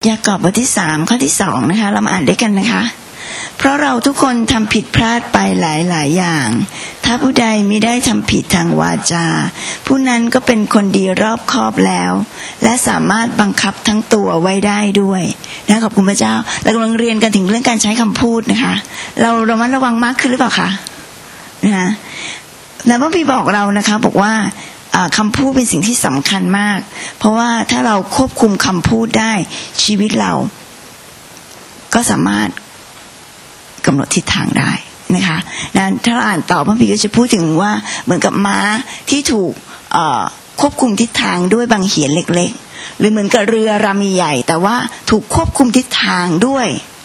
ยากอบบทที่3ข้อที่2นะคะเรามาอ่านด้วยกันนะคะเพราะเราทุกคนทำผิดพลาดไปหลายอย่างถ้าผู้ใดมิได้ทำผิดทางวาจาผู้นั้นก็เป็นคนดีรอบคอบแล้วและสามารถบังคับทั้งตัวไว้ได้ด้วยนะขอบคุณพระเจ้าเรากำลังเรียนกันถึงเรื่องการใช้คำพูดนะคะเราระมัดระวังมากขึ้นหรือเปล่าคะนะคะแล้วพระพี่บอกเรานะคะบอกว่าคำพูดเป็นสิ่งที่สำคัญมากเพราะว่าถ้าเราควบคุมคำพูดได้ชีวิตเราก็สามารถกำหนดทิศทางได้นะคะนั้นถ้าเราอ่านต่อพระพี่ก็จะพูดถึงว่าเหมือนกับม้าที่ถูกควบคุมทิศทางด้วยบางเหียนเล็กๆหรือเหมือนกับเรือลำใหญ่แต่ว่าถูกควบคุมทิศทางด้วย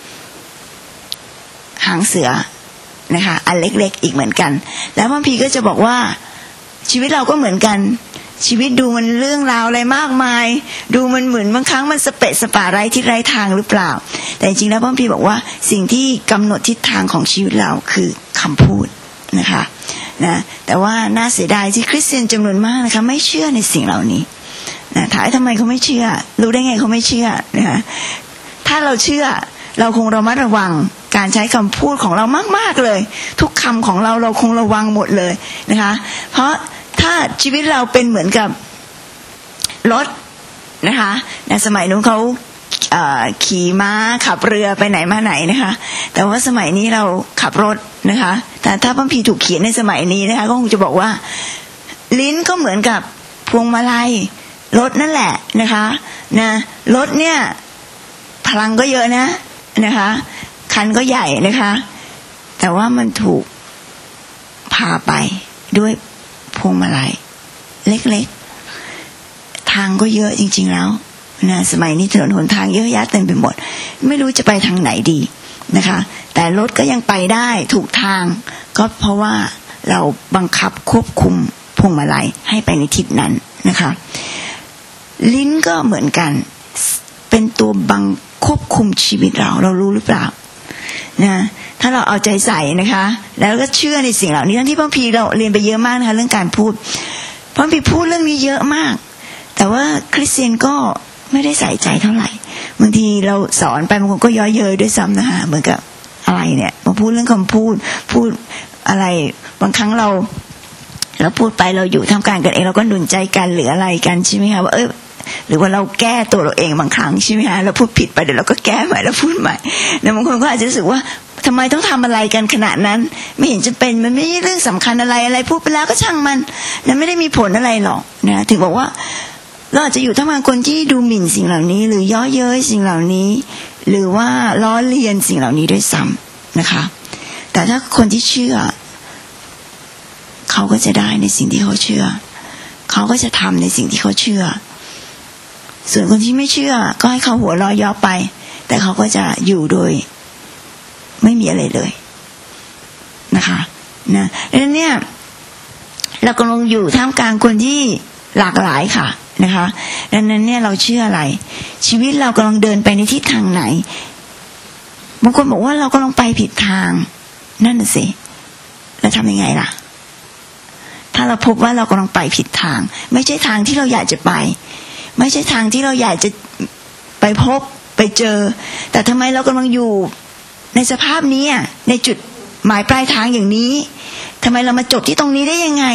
หางเสือนะคะอันเล็กๆอีกเหมือนกันแล้วพระพี่ก็จะบอกว่าชีวิตเราก็เหมือนกันชีวิตดูมันเรื่องราวอะไรมากมายดูมันเหมือนบางครั้งมันสเปะสปะไร้ทิศไร้ทางหรือเปล่าแต่จริงๆแล้วพระพี่บอกว่าสิ่งที่กำหนดทิศทางของชีวิตเราคือคำพูดนะคะนะแต่ว่าน่าเสียดายที่คริสเตียนจำนวนมากนะคะไม่เชื่อในสิ่งเหล่านี้นะถามทำไมเขาไม่เชื่อรู้ได้ไงเขาไม่เชื่อนะคะถ้าเราเชื่อเราคงระมัดระวังการใช้คำพูดของเรามากๆเลยทุกคำของเราคงระวังหมดเลยนะคะเพราะถ้าชีวิตเราเป็นเหมือนกับรถนะคะในสมัยนู้นเขาขี่ม้าขับเรือไปไหนมาไหนนะคะแต่ว่าสมัยนี้เราขับรถนะคะแต่ถ้าพระคัมภีร์ถูกเขียนในสมัยนี้นะคะก็คงจะบอกว่าลิ้นก็เหมือนกับพวงมาลัยรถนั่นแหละนะคะนะรถเนี่ยพลังก็เยอะนะคะคันก็ใหญ่นะคะแต่ว่ามันถูกพาไปด้วยพวงมาลัยเล็กๆทางก็เยอะจริงๆแล้วนะสมัยนี้ถนนหนทางเยอะแยะเต็มไปหมดไม่รู้จะไปทางไหนดีนะคะแต่รถก็ยังไปได้ถูกทางก็เพราะว่าเราบังคับควบคุมพวงมาลัยให้ไปในทิศนั้นนะคะลิ้นก็เหมือนกันเป็นตัวควบคุมชีวิตเรารู้หรือเปล่านะถ้าเราเอาใจใส่นะคะแล้วก็เชื่อในสิ่งเหล่านี้ทั้งที่พระคัมภีร์เราเรียนไปเยอะมากนะคะเรื่องการพูดพระคัมภีร์พูดเรื่องนี้เยอะมากแต่ว่าคริสเตียนก็ไม่ได้ใส่ใจเท่าไหร่บางทีเราสอนไปบางคนก็ย้อเย้ยด้วยซ้ำนะคะเหมือนกับอะไรเนี่ยมาพูดเรื่องคำพูดอะไรบางครั้งเราพูดไปเราอยู่ทำการกันเองเราก็หนุนใจกันหรืออะไรกันใช่ไหมคะว่าหรือว่าเราแก้ตัวเราเองบางครั้งใช่ไหมคะเราพูดผิดไปเดี๋ยวเราก็แก้ใหม่แล้วพูดใหม่แต่บางคนก็อาจจะรู้สึกว่าทำไมต้องทำอะไรกันขนาดนั้นไม่เห็นจะเป็นมันไม่ใช่เรื่องสำคัญอะไรพูดไปแล้วก็ช่างมันแล้วไม่ได้มีผลอะไรหรอกนะถึงบอกว่าเราอาจจะอยู่ทั้งบางคนที่ดูหมิ่นสิ่งเหล่านี้หรือย้อเย้ยสิ่งเหล่านี้หรือว่าล้อเลียนสิ่งเหล่านี้ด้วยซ้ำนะคะแต่ถ้าคนที่เชื่อเขาก็จะได้ในสิ่งที่เขาเชื่อเขาก็จะทำในสิ่งที่เขาเชื่อส่วนคนที่ไม่เชื่อก็ให้เขาหัวเราะย่อไปแต่เขาก็จะอยู่โดยไม่มีอะไรเลยนะคะนะดังนั้นเนี่ยเรากำลังอยู่ท่ามกลางคนที่หลากหลายค่ะนะคะดังนั้นเนี่ยเราเชื่ออะไรชีวิตเรากำลังเดินไปในทิศทางไหนบางคนบอกว่าเรากำลังไปผิดทางนั่นน่ะสิแล้วทำยังไงล่ะถ้าเราพบว่าเรากำลังไปผิดทางไม่ใช่ทางที่เราอยากจะไปไม่ใช่ทางที่เราอยากจะไปพบไปเจอแต่ทำไมเรากำลังอยู่ในสภาพนี้ในจุดหมายปลายทางอย่างนี้ทำไมเรามาจบที่ตรงนี้ได้ยังไง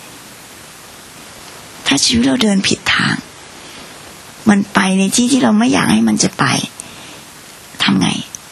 ถ้าชีวิตเราเดินผิดทางมันไปในที่ที่เราไม่อยากให้มันจะไปทำไง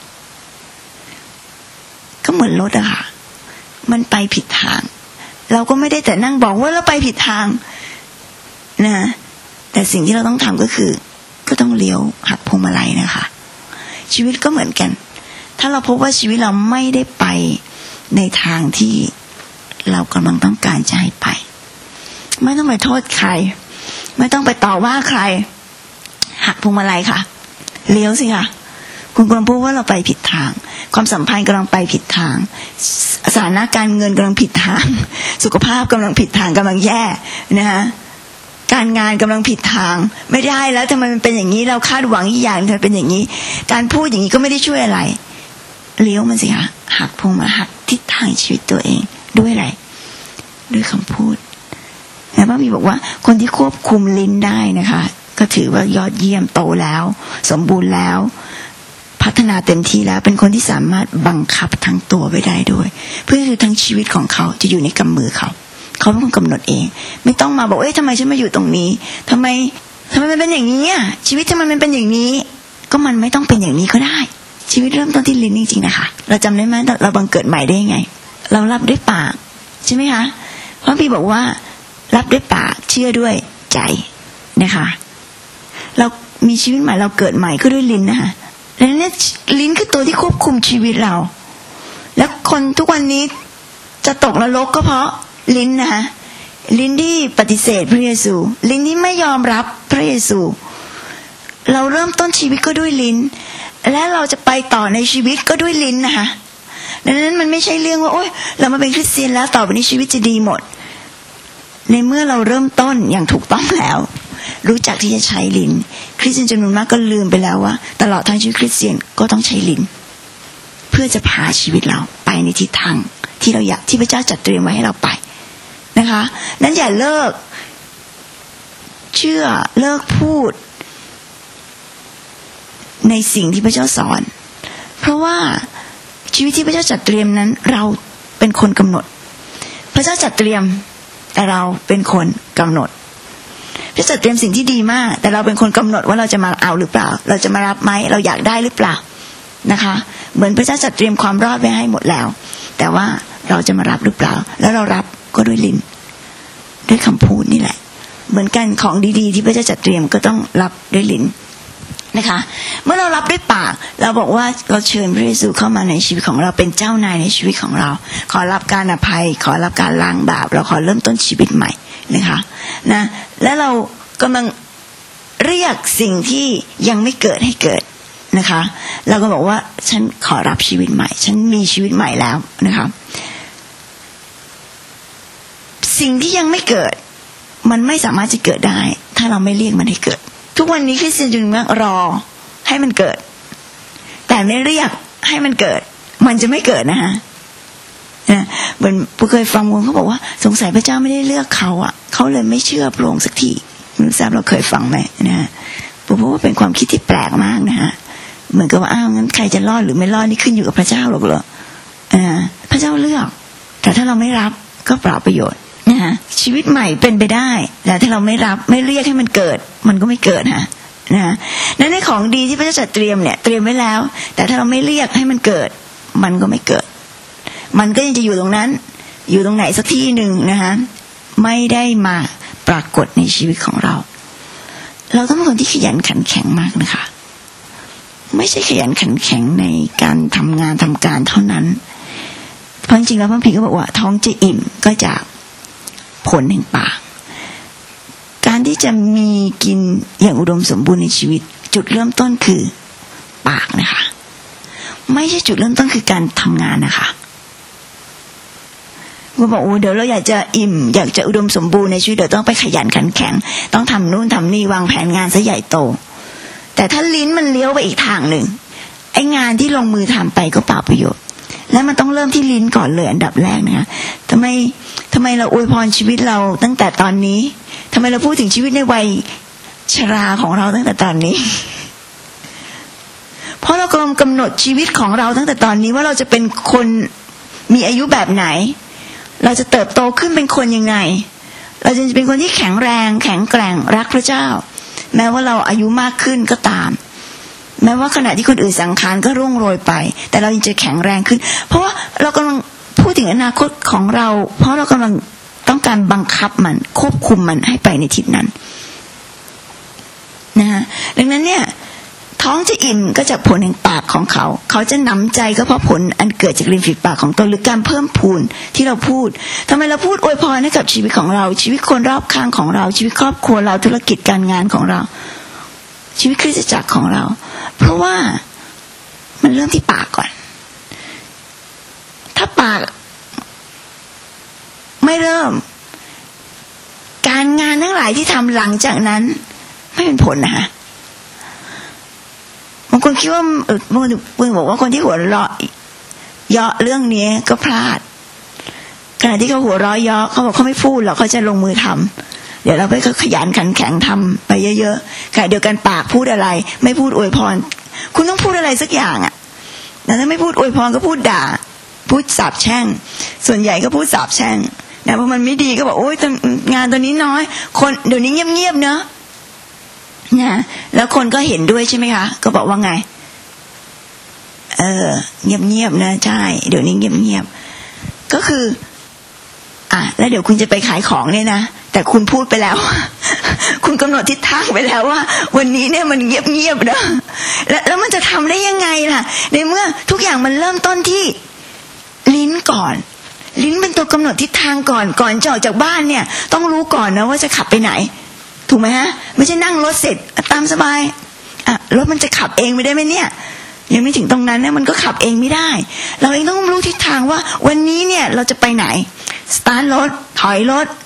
ก็เหมือนรถอะค่ะมันไปผิดทางเราก็ไม่ได้แต่นั่งบอกว่าเราไปผิดทางนะแต่สิ่งที่เราต้องทำก็คือก็ต้องเลี้ยวหักพวงมาลัยนะคะชีวิตก็เหมือนกันถ้าเราพบว่าชีวิตเราไม่ได้ไปในทางที่เรากำลังต้องการจะให้ไปไม่ต้องไปโทษใครไม่ต้องไปต่อว่าใครหักพวงมาลัยค่ะเลี้ยวสิค่ะคุณกำลังพูดว่าเราไปผิดทางความสัมพันธ์กำลังไปผิดทางสถานะการเงินกำลังผิดทางสุขภาพกำลังผิดทางกำลังแย่นะคะการงานกำลังผิดทางไม่ได้แล้วทำไมมันเป็นอย่างนี้เราคาดหวังอีกอย่างทำไมเป็นอย่างนี้การพูดอย่างนี้ก็ไม่ได้ช่วยอะไรเลี้ยวมันสิคะหักพวงมาหักทิศทางชีวิตตัวเองด้วยอะไรด้วยคำพูดแล้วพระบิดาบอกว่าคนที่ควบคุมลิ้นได้นะคะก็ถือว่ายอดเยี่ยมโตแล้วสมบูรณ์แล้วพัฒนาเต็มที่แล้วเป็นคนที่สามารถบังคับทั้งตัวไว้ได้ด้วยเพื่อคือทั้งชีวิตของเขาจะอยู่ในกำมือเขาเป็นคนกำหนดเองไม่ต้องมาบอกทำไมฉันมาอยู่ตรงนี้ทำไมมันเป็นอย่างนี้ชีวิตทำไมมันเป็นอย่างนี้ก็มันไม่ต้องเป็นอย่างนี้ก็ได้ชีวิตเริ่มต้นที่ลิ้นจริงๆนะคะเราจำได้ไหมเราบังเกิดใหม่ได้ยังไงเรารับด้วยปากใช่ไหมคะเพราะพี่บอกว่ารับด้วยปากเชื่อด้วยใจนะคะเรามีชีวิตใหม่เราเกิดใหม่ก็ด้วยลิ้นนะคะดังนั้นลิ้นคือตัวที่ควบคุมชีวิตเราแล้วคนทุกวันนี้จะตกนรกก็เพราะลิ้นนะคะลิ้นที่ปฏิเสธพระเยซูลิ้นที่ไม่ยอมรับพระเยซูเราเริ่มต้นชีวิตก็ด้วยลิ้นและเราจะไปต่อในชีวิตก็ด้วยลิ้นนะคะดังนั้นมันไม่ใช่เรื่องว่าเรามาเป็นคริสเตียนแล้วต่อไปนี้ชีวิตจะดีหมดในเมื่อเราเริ่มต้นอย่างถูกต้องแล้วรู้จักที่จะใช้ลิ้นคริสเตียนจำนวนมากก็ลืมไปแล้วว่าตลอดทั้งชีวิตคริสเตียนก็ต้องใช้ลิ้นเพื่อจะพาชีวิตเราไปในทิศทางที่เราอยากที่พระเจ้าจัดเตรียมไว้ให้เราไปนะคะนั้นอย่าเลิกเชื่อเลิกพูดในสิ่งที่พระเจ้าสอนเพราะว่าชีวิตที่พระเจ้าจัดเตรียมนั้นเราเป็นคนกำหนดพระเจ้าจัดเตรียมแต่เราเป็นคนกำหนดพระเจ้าจัดเตรียมสิ่งที่ดีมากแต่เราเป็นคนกำหนดว่าเราจะมาเอาหรือเปล่าเราจะมารับไหมเราอยากได้หรือเปล่านะคะเหมือนพระเจ้าจัดเตรียมความรอดไว้ให้หมดแล้วแต่ว่าเราจะมารับหรือเปล่าแล้วเรารับก็ด้วยลิ้นด้วยคำพูดนี่แหละเหมือนกันของดีๆที่พระเจ้าจัดเตรียมก็ต้องรับด้วยลิ้นนะคะเมื่อเรารับด้วยปากเราบอกว่าเราเชิญพระเยซูเข้ามาในชีวิตของเราเป็นเจ้านายในชีวิตของเราขอรับการอภัยขอรับการล้างบาปเราขอเริ่มต้นชีวิตใหม่นะคะนะและเรากำลังเรียกสิ่งที่ยังไม่เกิดให้เกิดนะคะเราก็บอกว่าฉันขอรับชีวิตใหม่ฉันมีชีวิตใหม่แล้วนะคะสิ่งที่ยังไม่เกิดมันไม่สามารถจะเกิดได้ถ้าเราไม่เรียกมันให้เกิดทุกวันนี้คริสเตียนจึงรอให้มันเกิดแต่ไม่เรียกให้มันเกิดมันจะไม่เกิดนะฮะเหมือนผู้เคยฟังวงเขาบอกว่าสงสัยพระเจ้าไม่ได้เลือกเขาเขาเลยไม่เชื่อพระองค์สักทีไม่ทราบเราเคยฟังไหมนะฮะเพราะว่าเป็นความคิดที่แปลกมากนะฮะเหมือนกับว่างั้นใครจะรอดหรือไม่รอดนี่ขึ้นอยู่กับพระเจ้าหรอกเหรอพระเจ้าเลือกแต่ถ้าเราไม่รับก็เปล่าประโยชน์นะฮะชีวิตใหม่เป็นไปได้แต่ถ้าเราไม่รับไม่เรียกให้มันเกิดมันก็ไม่เกิดนะนั่นในของดีที่พระเจ้าจัดเตรียมเนี่ยเตรียมไว้แล้วแต่ถ้าเราไม่เรียกให้มันเกิดมันก็ไม่เกิดมันก็ยังจะอยู่ตรงนั้นอยู่ตรงไหนสักที่หนึ่งนะคะไม่ได้มาปรากฏในชีวิตของเราเราต้องเป็นคนที่ขยันขันแข็งมากนะคะไม่ใช่ขยันขันแข็งในการทำงานทำการเท่านั้นเพราะจริงๆแล้วพระพีก็บอกว่าท้องจะอิ่มก็จากผลแห่งปากการที่จะมีกินอย่างอุดมสมบูรณ์ในชีวิตจุดเริ่มต้นคือปากนะคะไม่ใช่จุดเริ่มต้นคือการทำงานนะคะก็บอกเดี๋ยวเราอยากจะอิ่มอยากจะอุดมสมบูรณ์ในชีวิตเดี๋ยวต้องไปขยันขันแข็งต้องทำนู่นทำนี่วางแผนงานซะใหญ่โตแต่ถ้าลิ้นมันเลี้ยวไปอีกทางหนึ่งไอ้งานที่ลงมือทำไปก็เปล่าประโยชน์และมันต้องเริ่มที่ลิ้นก่อนเลยอันดับแรกนะคะทำไมเราอวยพรชีวิตเราตั้งแต่ตอนนี้ทำไมเราพูดถึงชีวิตในวัยชราของเราตั้งแต่ตอนนี้เพราะเรากำลังกำหนดชีวิตของเราตั้งแต่ตอนนี้ว่าเราจะเป็นคนมีอายุแบบไหนเราจะเติบโตขึ้นเป็นคนยังไงเราจะเป็นคนที่แข็งแรงแข็งแกร่งรักพระเจ้าแม้ว่าเราอายุมากขึ้นก็ตามแม้ว่าขณะที่คนอื่นสังขารก็ร่วงโรยไปแต่เรายังจะแข็งแรงขึ้นเพราะว่าเรากำลังพูดถึงอนาคตของเราเพราะเรากำลังต้องการบังคับมันควบคุมมันให้ไปในทิศนั้นนะฮะดังนั้นเนี่ยท้องจะอิ่มก็จากผลแห่งปากของเขาเขาจะหนำใจก็เพราะผลอันเกิดจากริมฝีปากของตนหรือการเพิ่มพูนที่เราพูดทำไมเราพูดอวยพรให้กับชีวิตของเราชีวิตคนรอบข้างของเราชีวิตครอบครัวเราธุรกิจการงานของเราชีวิตคริสตจักรของเราเพราะว่ามันเริ่มที่ปากก่อนถ้าปากไม่เริ่มการงานทั้งหลายที่ทำหลังจากนั้นไม่เป็นผลนะฮะบางคนคิดว่าบางคนบอกว่าคนที่หัวเราะเยาะเรื่องนี้ก็พลาดขณะที่เขาหัวเราะเยาะเขาบอกเขาไม่พูดหรอกเขาจะลงมือทำดี๋ยวเราไปขยันขันแข็งทำไปเยอะๆค่ะเดียวกันปากพูดอะไรไม่พูดอวยพรคุณต้องพูดอะไรสักอย่างอ่ะแต่ถ้าไม่พูดอวยพรก็พูดด่าพูดสาปแช่งส่วนใหญ่ก็พูดสาปแช่งนะเพราะมันไม่ดีก็บอกโอ๊ยงานตัวนี้น้อยคนเดี๋ยวนี้เงียบๆเนอะนะแล้วคนก็เห็นด้วยใช่ไหมคะก็บอกว่าไงเงียบๆนะใช่เดี๋ยวนี้เงียบๆก็คือแล้วเดี๋ยวคุณจะไปขายของเนี่ยนะแต่คุณพูดไปแล้ว คุณกำหนดทิศทางไปแล้วว่าวันนี้เนี่ยมันเงียบๆนะแล้วมันจะทำได้ยังไงล่ะในเมื่อทุกอย่างมันเริ่มต้นที่ลิ้นก่อนลิ้นเป็นตัวกำหนดทิศทางก่อนจะออกจากบ้านเนี่ยต้องรู้ก่อนนะว่าจะขับไปไหนถูกไหมฮะไม่ใช่นั่งรถเสร็จตามสบายรถมันจะขับเองไม่ได้ไหมเนี่ยยังไม่ถึงตรงนั้นเนี่ยมันก็ขับเองไม่ได้เราเองต้องรู้ทิศทางว่าวันนี้เนี่ยเราจะไปไหนสตาร์ทรถถอยรถ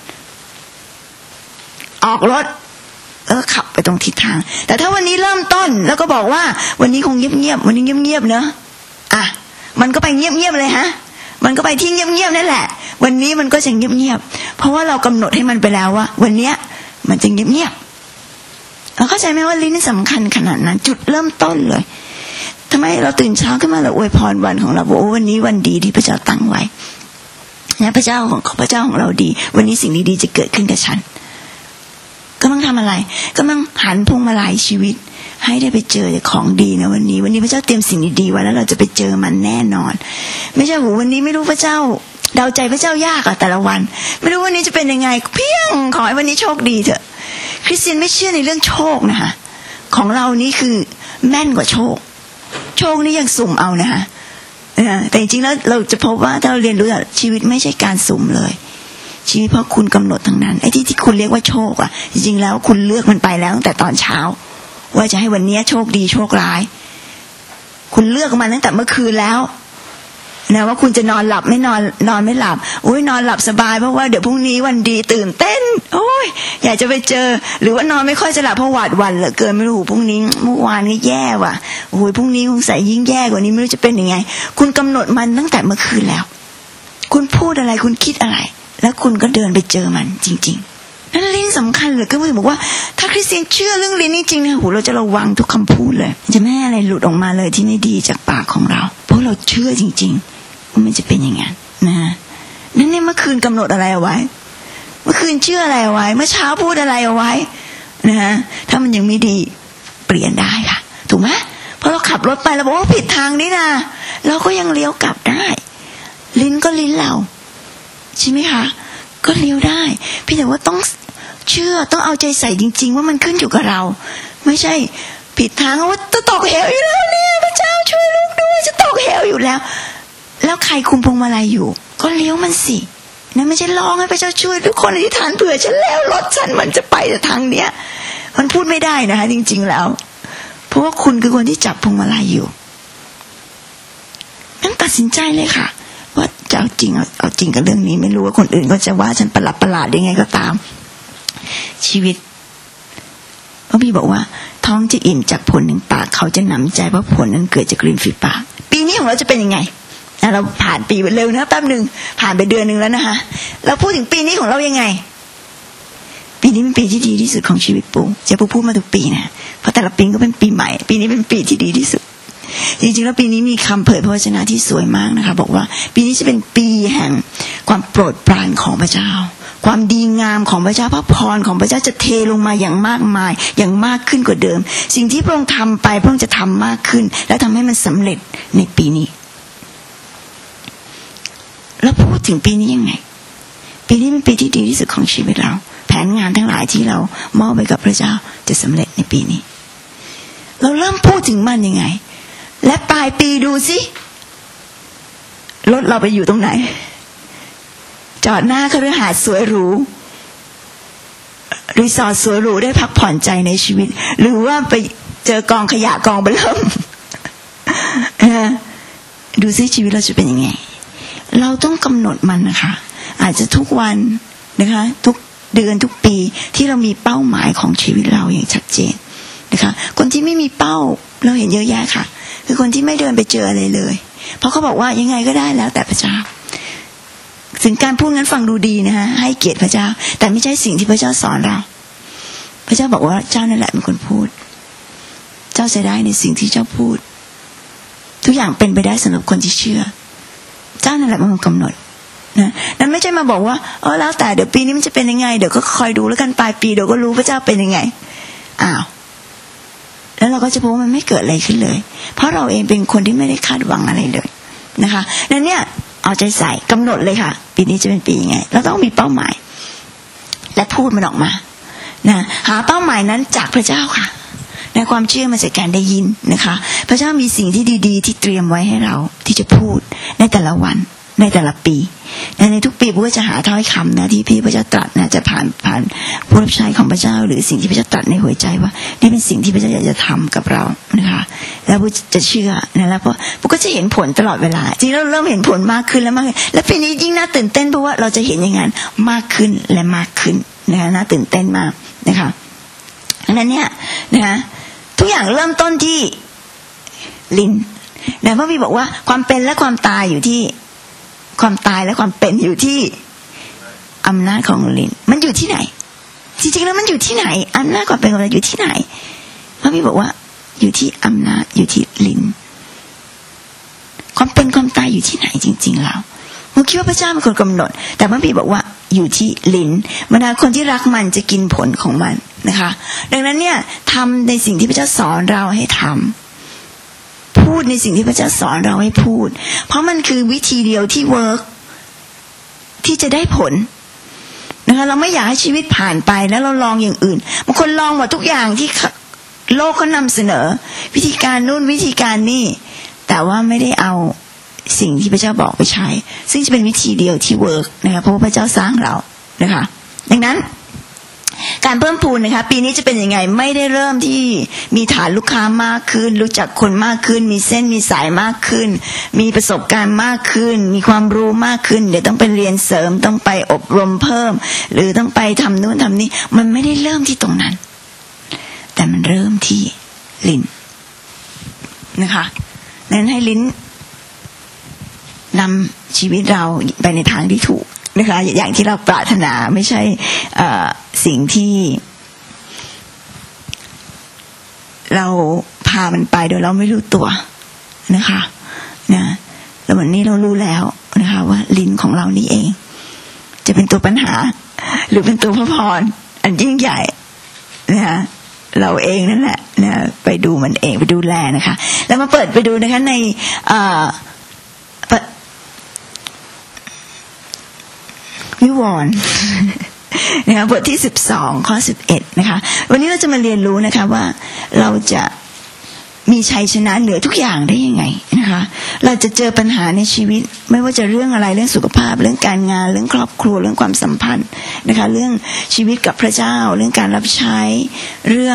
ออกรถขับไปตรงทิศทางแต่ถ้าวันนี้เริ่มต้นแล้วก็บอกว่าวันนี้คงเงียบๆวันนี้เงียบๆเนอะมันก็ไปเงียบๆเลยฮะมันก็ไปที่เงียบๆนั่นแหละวันนี้มันก็จะเงียบๆเพราะว่าเรากำหนดให้มันไปแล้วว่าวันเนี้ยมันจะเงียบๆเราเข้าใจไหมว่าลิ้นสำคัญขนาดนั้นจุดเริ่มต้นเลยทำไมเราตื่นเช้าขึ้นมาเราอวยพรวันของเราบอกว่าวันนี้วันดีที่พระเจ้าตั้งไว้นะพระเจ้าของพระเจ้าของเราดีวันนี้สิ่งดีๆจะเกิดขึ้นกับฉันกำลังทำอะไรกำลังหันพวงมาลัยชีวิตให้ได้ไปเจอของดีนะวันนี้พระเจ้าเตรียมสิ่งดีๆไว้แล้วเราจะไปเจอมันแน่นอนไม่ใช่วันนี้ไม่รู้พระเจ้าเดาใจพระเจ้ายากแต่ละวันไม่รู้วันนี้จะเป็นยังไงเพียงขอให้วันนี้โชคดีเถอะคริสเตียนไม่เชื่อในเรื่องโชคนะคะของเรานี่คือแม่นกว่าโชคนี่ยังสุ่มเอานะคะแต่จริงๆแล้วเราจะพบว่าถ้าเราเรียนรู้ชีวิตไม่ใช่การสุ่มเลยชีวิตเพราะคุณกำหนดทั้งนั้นไอ้ที่คุณเรียกว่าโชคจริงๆแล้วคุณเลือกมันไปแล้วตั้งแต่ตอนเช้าว่าจะให้วันนี้โชคดีโชคร้ายคุณเลือกมันตั้งแต่เมื่อคืนแล้วนะว่าคุณจะนอนหลับไม่นอนไม่หลับนอนหลับสบายเพราะว่าเดี๋ยวพรุ่งนี้วันดีตื่นเต้นอยากจะไปเจอหรือว่านอนไม่ค่อยจะหลับเพราะหวาดหวั่นเหลือเกินไม่รู้พรุ่งนี้เมื่อวานก็แย่ว่ะพรุ่งนี้คงใส่ยิ่งแย่กว่านี้ไม่รู้จะเป็นยังไงคุณกำหนดมันตั้งแต่เมื่อคืนแล้วคุณพูดอะไรคุณคิดอะไรแล้วคุณก็เดินไปเจอมันจริงๆนั่นลิ้นสำคัญเลยก็คือบอกว่าถ้าคริสเตียนเชื่อเรื่องลิ้นจริงๆเนี่ยเราจะระวังทุกคำพูดเลยจะไม่ให้อะไรหลุดออกมาเลยที่ไม่ดีจากปากของเราเพราะเราเชื่อจริงๆว่ามันจะเป็นอย่างนั้นนะนั่นเนี่ยเมื่อคืนกำหนดอะไรเอาไว้เมื่อคืนเชื่ออะไรเอาไว้เมื่อเช้าพูดอะไรเอาไว้นะฮะถ้ามันยังไม่ดีเปลี่ยนได้ค่ะถูกไหมเพราะเราขับรถไปเราบอกว่าผิดทางนี่นะเราก็ยังเลี้ยวกลับได้ลิ้นก็ลิ้นเราใช่ไหมคะก็เลี้ยวได้พี่แต่ว่าต้องเชื่อต้องเอาใจใส่จริงๆว่ามันขึ้นอยู่กับเราไม่ใช่ผิดทางว่าจะตกเหวอยู่แล้วเนี่ยพระเจ้าช่วยลูกด้วยจะตกเหวอยู่แล้วใครคุมพวงมาลัยอยู่ก็เลี้ยวมันสินั่นไม่ใช่ร้องให้พระเจ้าช่วยทุกคนอธิษฐานเผื่อฉันแล้วรถฉันมันจะไปแต่ทางเนี้ยมันพูดไม่ได้นะคะจริงๆแล้วเพราะว่าคุณคือคนที่จับพวงมาลัยอยู่งั้นตัดสินใจเลยค่ะว่าจะเอาจริงกับเรื่องนี้ไม่รู้ว่าคนอื่นก็จะว่าฉันประหลาดยังไงก็ตามชีวิตพระพี่บอกว่าท้องจะอิ่มจากผลแห่งปากเขาจะหนำใจเพราะผลนั้นเกิดจากริมฝีปากปีนี้ของเราจะเป็นยังไงเราผ่านปีไปเร็วนะแป๊บนึงผ่านไปเดือนนึงแล้วนะคะเราพูดถึงปีนี้ของเรายังไงปีนี้เป็นปีที่ดีที่สุดของชีวิตปูจะพูดมาทุกปีนะเพราะแต่ละปีก็เป็นปีใหม่ปีนี้เป็นปีที่ดีที่สุดจริงๆแล้วปีนี้มีคำเผยพระวจนะที่สวยมากนะคะบอกว่าปีนี้จะเป็นปีแห่งความโปรดปรานของพระเจ้าความดีงามของพระเจ้าพระพรของพระเจ้าจะเทลงมาอย่างมากมายอย่างมากขึ้นกว่าเดิมสิ่งที่พระองค์ทำไปพระองค์จะทำมากขึ้นและทำให้มันสำเร็จในปีนี้แล้วพูดถึงปีนี้ยังไงปีนี้เป็นปีที่ดีที่สุดของชีวิตเราแผนงานทั้งหลายที่เรามอบไปกับพระเจ้าจะสำเร็จในปีนี้เราเริ่มพูดถึงมันยังไงและปลายปีดูสิรถเราไปอยู่ตรงไหนจอดหน้าคฤหาสน์สวยหรูรีสอร์ทสวยหรูได้พักผ่อนใจในชีวิตหรือว่าไปเจอกองขยะกองเบิ่มดูสิชีวิตเราจะเป็นยังไงเราต้องกำหนดมันนะคะอาจจะทุกวันนะคะทุกเดือนทุกปีที่เรามีเป้าหมายของชีวิตเราอย่างชัดเจนนะคะคนที่ไม่มีเป้าเราเห็นเยอะแยะค่ะคือคนที่ไม่เดินไปเจออะไรเลยเพราะเขาบอกว่ายังไงก็ได้แล้วแต่พระเจ้าถึงการพูดงั้นฟังดูดีนะคะให้เกียรติพระเจ้าแต่ไม่ใช่สิ่งที่พระเจ้าสอนเราพระเจ้าบอกว่าเจ้านั่นแหละเป็นคนพูดเจ้าจะได้ในสิ่งที่เจ้าพูดทุกอย่างเป็นไปได้สำหรับคนที่เชื่อเจ้านั่นแหละเป็นคนกำหนดนะนั้นไม่ใช่มาบอกว่าแล้วแต่เดี๋ยวปีนี้มันจะเป็นยังไงเดี๋ยวก็คอยดูแล้วกันปลายปีเดี๋ยวก็รู้พระเจ้าเป็นยังไงแล้วเราก็จะพบว่ามันไม่เกิดอะไรขึ้นเลยเพราะเราเองเป็นคนที่ไม่ได้คาดหวังอะไรเลยนะคะนั้นเนี่ยเอาใจใส่กำหนดเลยค่ะปีนี้จะเป็นปียังไงเราต้องมีเป้าหมายและพูดมันออกมานะหาเป้าหมายนั้นจากพระเจ้าค่ะในความเชื่อมาจากการได้ยินนะคะพระเจ้ามีสิ่งที่ดีๆที่เตรียมไว้ให้เราที่จะพูดในแต่ละวันในแต่ละปีในทุกปีผมก็จะหาถ้อยคำนะที่พระเจ้าตรัสนะจะผ่านผู้รับใช้ของพระเจ้าหรือสิ่งที่พระเจ้าตรัสในหัวใจว่านี่เป็นสิ่งที่พระเจ้าอยากจะทำกับเรานะคะแล้วผมจะเชื่อนะแล้วผมก็จะเห็นผลตลอดเวลาจริงๆเราเริ่มเห็นผลมากขึ้นแล้วมากขึ้นและปีนี้ยิ่งน่าตื่นเต้นเพราะว่าเราจะเห็นอย่างนั้นมากขึ้นและมากขึ้นนะคะน่าตื่นเต้นมากนะคะดังนั้นเนี่ยนะคะทุกอย่างเริ่มต้นที่ลิ้นนะพระบิดาบอกว่าความเป็นและความตายอยู่ที่ความตายและความเป็นอยู่ที่อำนาจของลิ้นมันอยู่ที่ไหนจริงๆแล้วมันอยู่ที่ไหนอำนาจความเป็นของเราอยู่ที่ไหนพระบิดาบอกว่าอยู่ที่อำนาจอยู่ที่ลิ้นความเป็นความตายอยู่ที่ไหนจริงๆแล้วผมคิดว่าพระเจ้าเป็นคนกำหนดแต่พระบิดาบอกว่าอยู่ที่ลิ้นบรรดาคนที่รักมันจะกินผลของมันนะคะดังนั้นเนี่ยทำในสิ่งที่พระเจ้าสอนเราให้ทำพูดในสิ่งที่พระเจ้าสอนเราให้พูดเพราะมันคือวิธีเดียวที่เวิร์กที่จะได้ผลนะคะเราไม่อยากให้ชีวิตผ่านไปแล้วเราลองอย่างอื่นบางคนลองหมดทุกอย่างที่โลกเขานำเสนอวิธีการนู่นวิธีการนี่แต่ว่าไม่ได้เอาสิ่งที่พระเจ้าบอกไปใช้ซึ่งจะเป็นวิธีเดียวที่เวิร์กนะคะเพราะว่าพระเจ้าสร้างเรานะคะดังนั้นการเพิ่มพูนนะคะปีนี้จะเป็นยังไงไม่ได้เริ่มที่มีฐานลูกค้ามากขึ้นรู้จักคนมากขึ้นมีเส้นมีสายมากขึ้นมีประสบการณ์มากขึ้นมีความรู้มากขึ้นเดี๋ยวต้องไปเรียนเสริมต้องไปอบรมเพิ่มหรือต้องไปทำนู่นทำนี่มันไม่ได้เริ่มที่ตรงนั้นแต่มันเริ่มที่ลิ้นนะคะนั้นให้ลิ้นนำชีวิตเราไปในทางที่ถูกนะคะอย่างที่เราปรารถนาไม่ใช่สิ่งที่เราพามันไปโดยเราไม่รู้ตัวนะคะนะแล้ววันนี้เรารู้แล้วนะคะว่าลิ้นของเรานี่เองจะเป็นตัวปัญหาหรือเป็นตัวพระพรอันยิ่งใหญ่นะคะเราเองนั่นแหละนะไปดูมันเองไปดูแลนะคะแล้วมาเปิดไปดูนะคะในวิวรณ์นะคะบทที่12ข้อ11นะคะวันนี้เราจะมาเรียนรู้นะคะว่าเราจะมีชัยชนะเหนือทุกอย่างได้ยังไงนะคะเราจะเจอปัญหาในชีวิตไม่ว่าจะเรื่องอะไรเรื่องสุขภาพเรื่องการงานเรื่องครอบครัวเรื่องความสัมพันธ์นะคะเรื่องชีวิตกับพระเจ้าเรื่องการรับใช้เรื่อง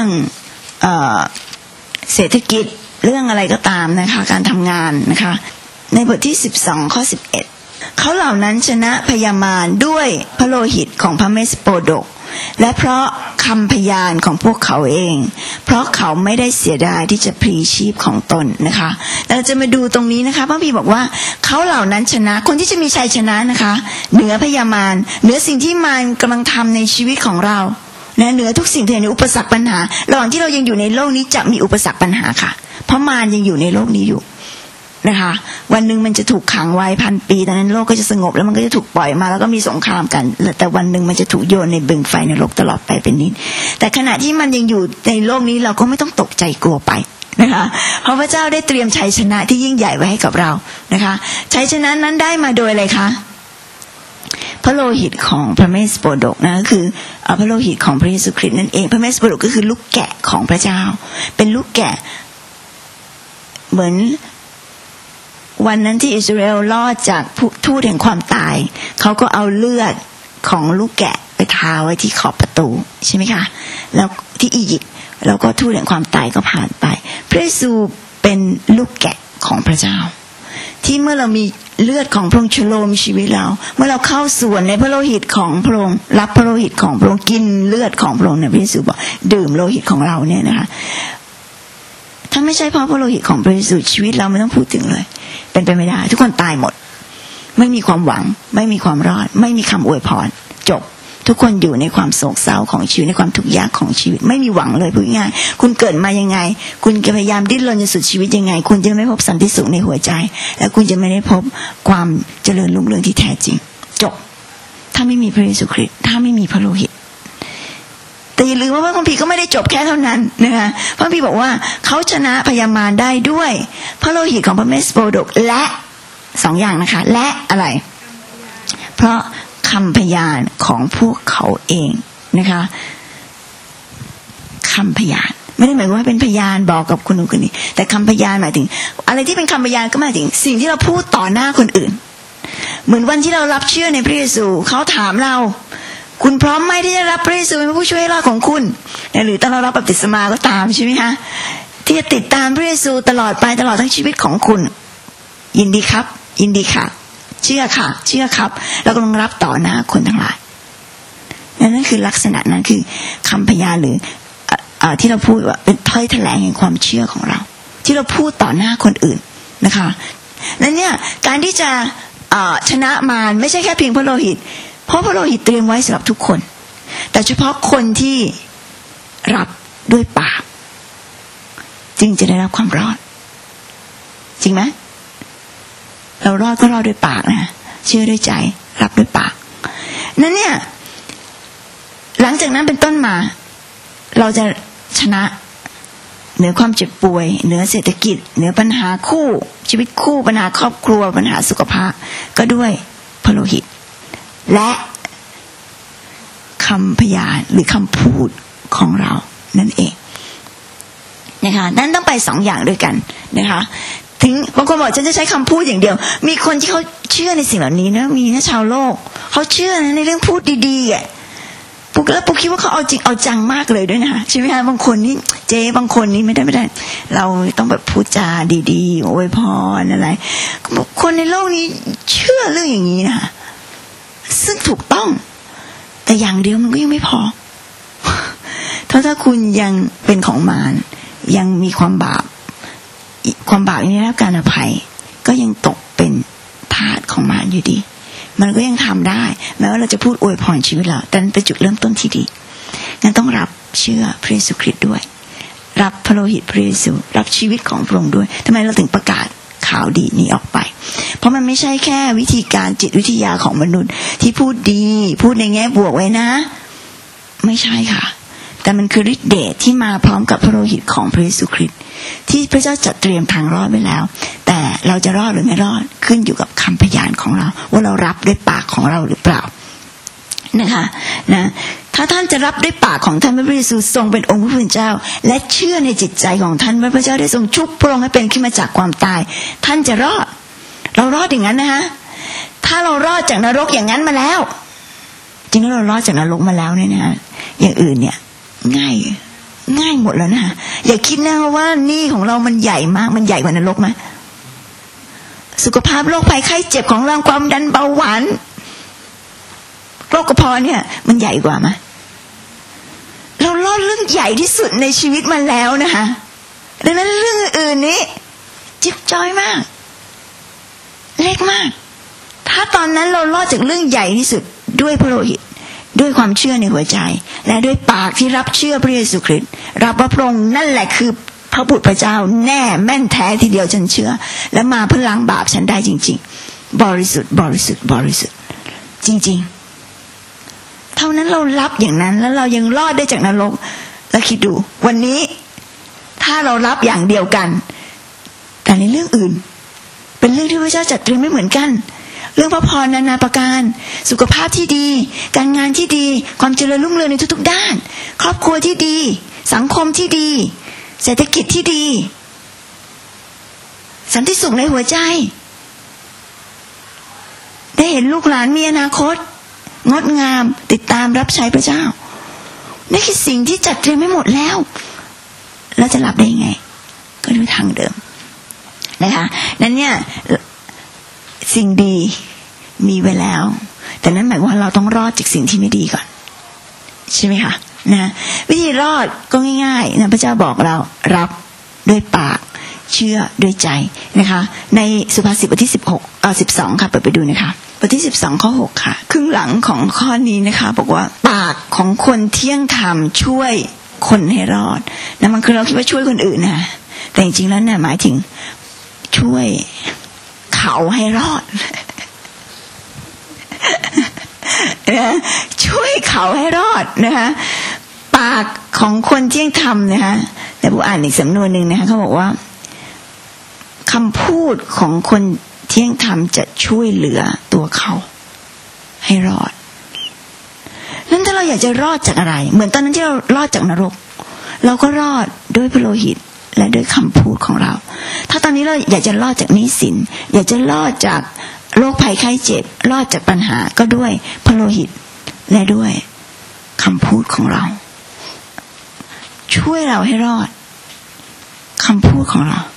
เศรษฐกิจเรื่องอะไรก็ตามนะคะการทำงานนะคะในบทที่12ข้อ11เขาเหล่านั้นชนะพยามารด้วยพระโลหิตของพระเมสโปโดกและเพราะคำพยานของพวกเขาเองเพราะเขาไม่ได้เสียดายที่จะพลีชีพของตนนะคะเราจะมาดูตรงนี้นะคะพระบิดาบอกว่าเขาเหล่านั้นชนะคนที่จะมีชัยชนะนะคะเหนือพยามารเหนือสิ่งที่มารกำลังทำในชีวิตของเรานะเหนือทุกสิ่งที่ในอุปสรรคปัญหาระหว่างที่เรายังอยู่ในโลกนี้จะมีอุปสรรคปัญหาค่ะเพราะมารยังอยู่ในโลกนี้อยู่นะคะวันหนึ่งมันจะถูกขังไว้1,000 ปีตอนนั้นโลกก็จะสงบแล้วมันก็จะถูกปล่อยมาแล้วก็มีสงครามกันแต่วันหนึ่งมันจะถูกโยนในบึงไฟนรกตลอดไปเป็นนิจแต่ขณะที่มันยังอยู่ในโลกนี้เราก็ไม่ต้องตกใจกลัวไปนะคะเพราะพระเจ้าได้เตรียมชัยชนะที่ยิ่งใหญ่ไว้ให้กับเรานะคะชัยชนะนั้นได้มาโดยอะไรคะพระโลหิตของพระเมสโปโดกนะก็คือพระโลหิตของพระเยซูคริสต์นั่นเองพระเมสโปโดกก็คือลูกแกะของพระเจ้าเป็นลูกแกะเหมือนวันนั้นที่อิสราเอลรอดจากทูตแห่งความตายเขาก็เอาเลือดของลูกแกะไปทาไว้ที่ขอบประตูใช่ไหมคะแล้วที่อียิปต์แล้วก็ทูตแห่งความตายก็ผ่านไปพระเยซูเป็นลูกแกะของพระเจ้าที่เมื่อเรามีเลือดของพระองค์โลมชีวิตเราเมื่อเราเข้าส่วนในพระโลหิตของพระองค์รับพระโลหิตของพระองค์กินเลือดของพระองค์เนี่ยพระเยซูบอกดื่มโลหิตของเราเนี่ยนะคะถ้าไม่ใช่เพราะพระโลหิตของพระเยซูชีวิตเราไม่ต้องพูดถึงเลยเป็นไปไม่ได้ทุกคนตายหมดไม่มีความหวังไม่มีความรอดไม่มีคำอวยพรจบทุกคนอยู่ในความโศกเศร้าของชีวิตในความทุกข์ยากของชีวิตไม่มีหวังเลยพูดง่ายคุณเกิดมายังไงคุณจะพยายามดิ้นรนจนสุดชีวิตยังไงคุณจะไม่พบสันติสุขในหัวใจและคุณจะไม่ได้พบความเจริญรุ่งเรืองที่แท้จริงจบถ้าไม่มีพระเยซูคริสต์ถ้าไม่มีพระโลหิตแต่อย่าลืมว่าพระคัมภีร์ก็ไม่ได้จบแค่เท่านั้นนะคะพระคัมภีร์บอกว่าเขาชนะพยามารได้ด้วยพระโลหิตของพระเมสโปรดกและสองอย่างนะคะและอะไรเพราะคำพยานของพวกเขาเองนะคะคำพยานไม่ได้หมายว่าเป็นพยานบอกกับคนนู้นคนนี้แต่คำพยานหมายถึงอะไรที่เป็นคำพยานก็หมายถึงสิ่งที่เราพูดต่อหน้าคนอื่นเหมือนวันที่เรารับเชื่อในพระเยซูเขาถามเราคุณพร้อมไหมที่จะรับพระเยซูเป็นผู้ช่วยให้รอดของคุณหรือตอนเรารับบัพติศมาก็ตามใช่ไหมคะที่จะติดตามพระเยซูตลอดไปตลอดทั้งชีวิตของคุณยินดีครับยินดีค่ะเชื่อค่ะเชื่อครับเรากำลังรับต่อหน้าคนทั้งหลายนั่นคือลักษณะนั้นคือคำพยานหรือที่เราพูดว่าเป็นถ้อยแถลงแห่งความเชื่อของเราที่เราพูดต่อหน้าคนอื่นนะคะนั้นเนี่ยการที่จะชนะมารไม่ใช่แค่เพียงพระโลหิตเพราะพระโลหิตเตรียมไว้สำหรับทุกคนแต่เฉพาะคนที่รับด้วยปากจึงจะได้รับความรอดจริงไหมเรารอดก็รอดด้วยปากนะเชื่อด้วยใจรับด้วยปากนั้นเนี่ยหลังจากนั้นเป็นต้นมาเราจะชนะเหนือความเจ็บป่วยเหนือเศรษฐกิจเหนือปัญหาคู่ชีวิตคู่ปัญหาครอบครัวปัญหาสุขภาพก็ด้วยพระโลหิตและคำพยานหรือคำพูดของเรานั่นเองนะคะนั่นต้องไปสองอย่างด้วยกันนะคะถึงบางคนบอกฉันจะใช้คำพูดอย่างเดียวมีคนที่เขาเชื่อในสิ่งเหล่านี้นะมีนะชาวโลกเขาเชื่อในเรื่องพูดดีๆอ่ะปุ๊กคิดว่าเขาเอาจริงเอาจังมากเลยด้วยนะคะใช่ไหมคะบางคนนี่เจ๊บางคนนี่ไม่ได้เราต้องแบบพูดจาดีๆอวยพรอะไรคนในโลกนี้เชื่อเรื่องอย่างนี้นะคะซึ่งถูกต้องแต่อย่างเดียวมันก็ยังไม่พอถ้าคุณยังเป็นของมารยังมีความบาปยังได้รับการอภัยก็ยังตกเป็นทาสของมารอยู่ดีมันก็ยังทำได้แม้ว่าเราจะพูดอวยพรชีวิตเราแต่เป็นจุดเริ่มต้นที่ดีงั้นต้องรับเชื่อพระเยซูคริสต์ด้วยรับพระโลหิตพระเยซูรับชีวิตของพระองค์ด้วยทำไมเราถึงประกาศข่าวดีนี้ออกไปเพราะมันไม่ใช่แค่วิธีการจิตวิทยาของมนุษย์ที่พูดดีพูดในแง่บวกไว้นะไม่ใช่ค่ะแต่มันคือฤทธิ์เดชที่มาพร้อมกับพระโลหิตของพระเยซูคริสต์ที่พระเจ้าจัดเตรียมทางรอดไว้แล้วแต่เราจะรอดหรือไม่รอดขึ้นอยู่กับคำพยานของเราว่าเรารับด้วยปากของเราหรือเปล่านะคะนะถ้าท่านจะรับด้วยปากของท่านพระเยซูทรงเป็นองค์พระผู้เป็นเจ้าและเชื่อในจิตใจของท่านว่าพระเจ้าได้ทรงชุบพระองค์ให้เป็นขึ้นมาจากความตายท่านจะรอดเรารอดอย่างนั้นนะคะถ้าเรารอดจากนรกอย่างนั้นมาแล้วจริงๆเรารอดจากนรกมาแล้วเนี่ยนะอย่างอื่นเนี่ยง่ายหมดแล้วนะอย่าคิดนะว่านี่ของเรามันใหญ่มากมันใหญ่กว่านรกไหมสุขภาพโรคภัยไข้เจ็บของเราความดันเบาหวานโรคกระเพาะเนี่ยมันใหญ่กว่าไหมเรารอดเรื่องใหญ่ที่สุดในชีวิตมาแล้วนะคะดังนั้นเรื่องอื่นนี้จิ๊บจ้อยมากเล็กมากถ้าตอนนั้นเรารอดจากเรื่องใหญ่ที่สุดด้วยพระโลหิตด้วยความเชื่อในหัวใจและด้วยปากที่รับเชื่อพระเยซูคริสต์รับว่าพระองค์นั่นแหละคือพระบุตรพระเจ้าแน่แม่นแท้ทีเดียวฉันเชื่อและมาเพื่อล้างบาปฉันได้จริงๆบริสุทธิ์บริสุทธิ์บริสุทธิ์จริงๆเท่านั้นเรารับอย่างนั้นแล้วเรายังรอดได้จากนรกแล้วคิดดูวันนี้ถ้าเรารับอย่างเดียวกันแต่ในเรื่องอื่นเป็นเรื่องที่พระเจ้าจัดเตรียมไม่เหมือนกันเรื่องพระพรนานาประการสุขภาพที่ดีการงานที่ดีความเจริญรุ่งเรืองในทุกๆด้านครอบครัวที่ดีสังคมที่ดีเศรษฐกิจที่ดีสันติสุขในหัวใจได้เห็นลูกหลานมีอนาคตงดงามติดตามรับใช้พระเจ้านี่คือสิ่งที่จัดเตรียมไว้หมดแล้วแล้วจะรับได้ยังไงก็ด้วยทางเดิมนะคะนั้นเนี่ยสิ่งดีมีไว้แล้วแต่นั้นหมายว่าเราต้องรอดจากสิ่งที่ไม่ดีก่อนใช่ไหมคะนะวิธีรอดก็ง่ายๆนะพระเจ้าบอกเรารับด้วยปากเชื่อด้วยใจนะคะในสุภาษิตบทที่12ค่ะเปิดไปดูนะคะบทที่12ข้อ6ค่ะครึ่งหลังของข้อนี้นะคะบอกว่าปากของคนเที่ยงธรรมช่วยคนให้รอดนะมันคือเราคิดว่าช่วยคนอื่นนะแต่จริงๆแล้วเนี่ยหมายถึงช่วยเขาให้รอดนะช่วยเขาให้รอดนะคะปากของคนเที่ยงธรรมนะคะแต่ผู้อ่านอีกสำนวนหนึ่งนะคะเขาบอกว่าคำพูดของคนเที่ยงธรรมจะช่วยเหลือตัวเขาให้รอดนั้นถ้าเราอยากจะรอดจากอะไรเหมือนตอนนั้นที่เรารอดจากนรกเราก็รอดด้วยพระโลหิตและด้วยคำพูดของเราถ้าตอนนี้เราอยากจะรอดจากหนี้สินอยากจะรอดจากโรคภัยไข้เจ็บรอดจากปัญหาก็ด้วยพระโลหิตและด้วยคำพูดของเราช่วยเราให้รอดคำพูดของเรา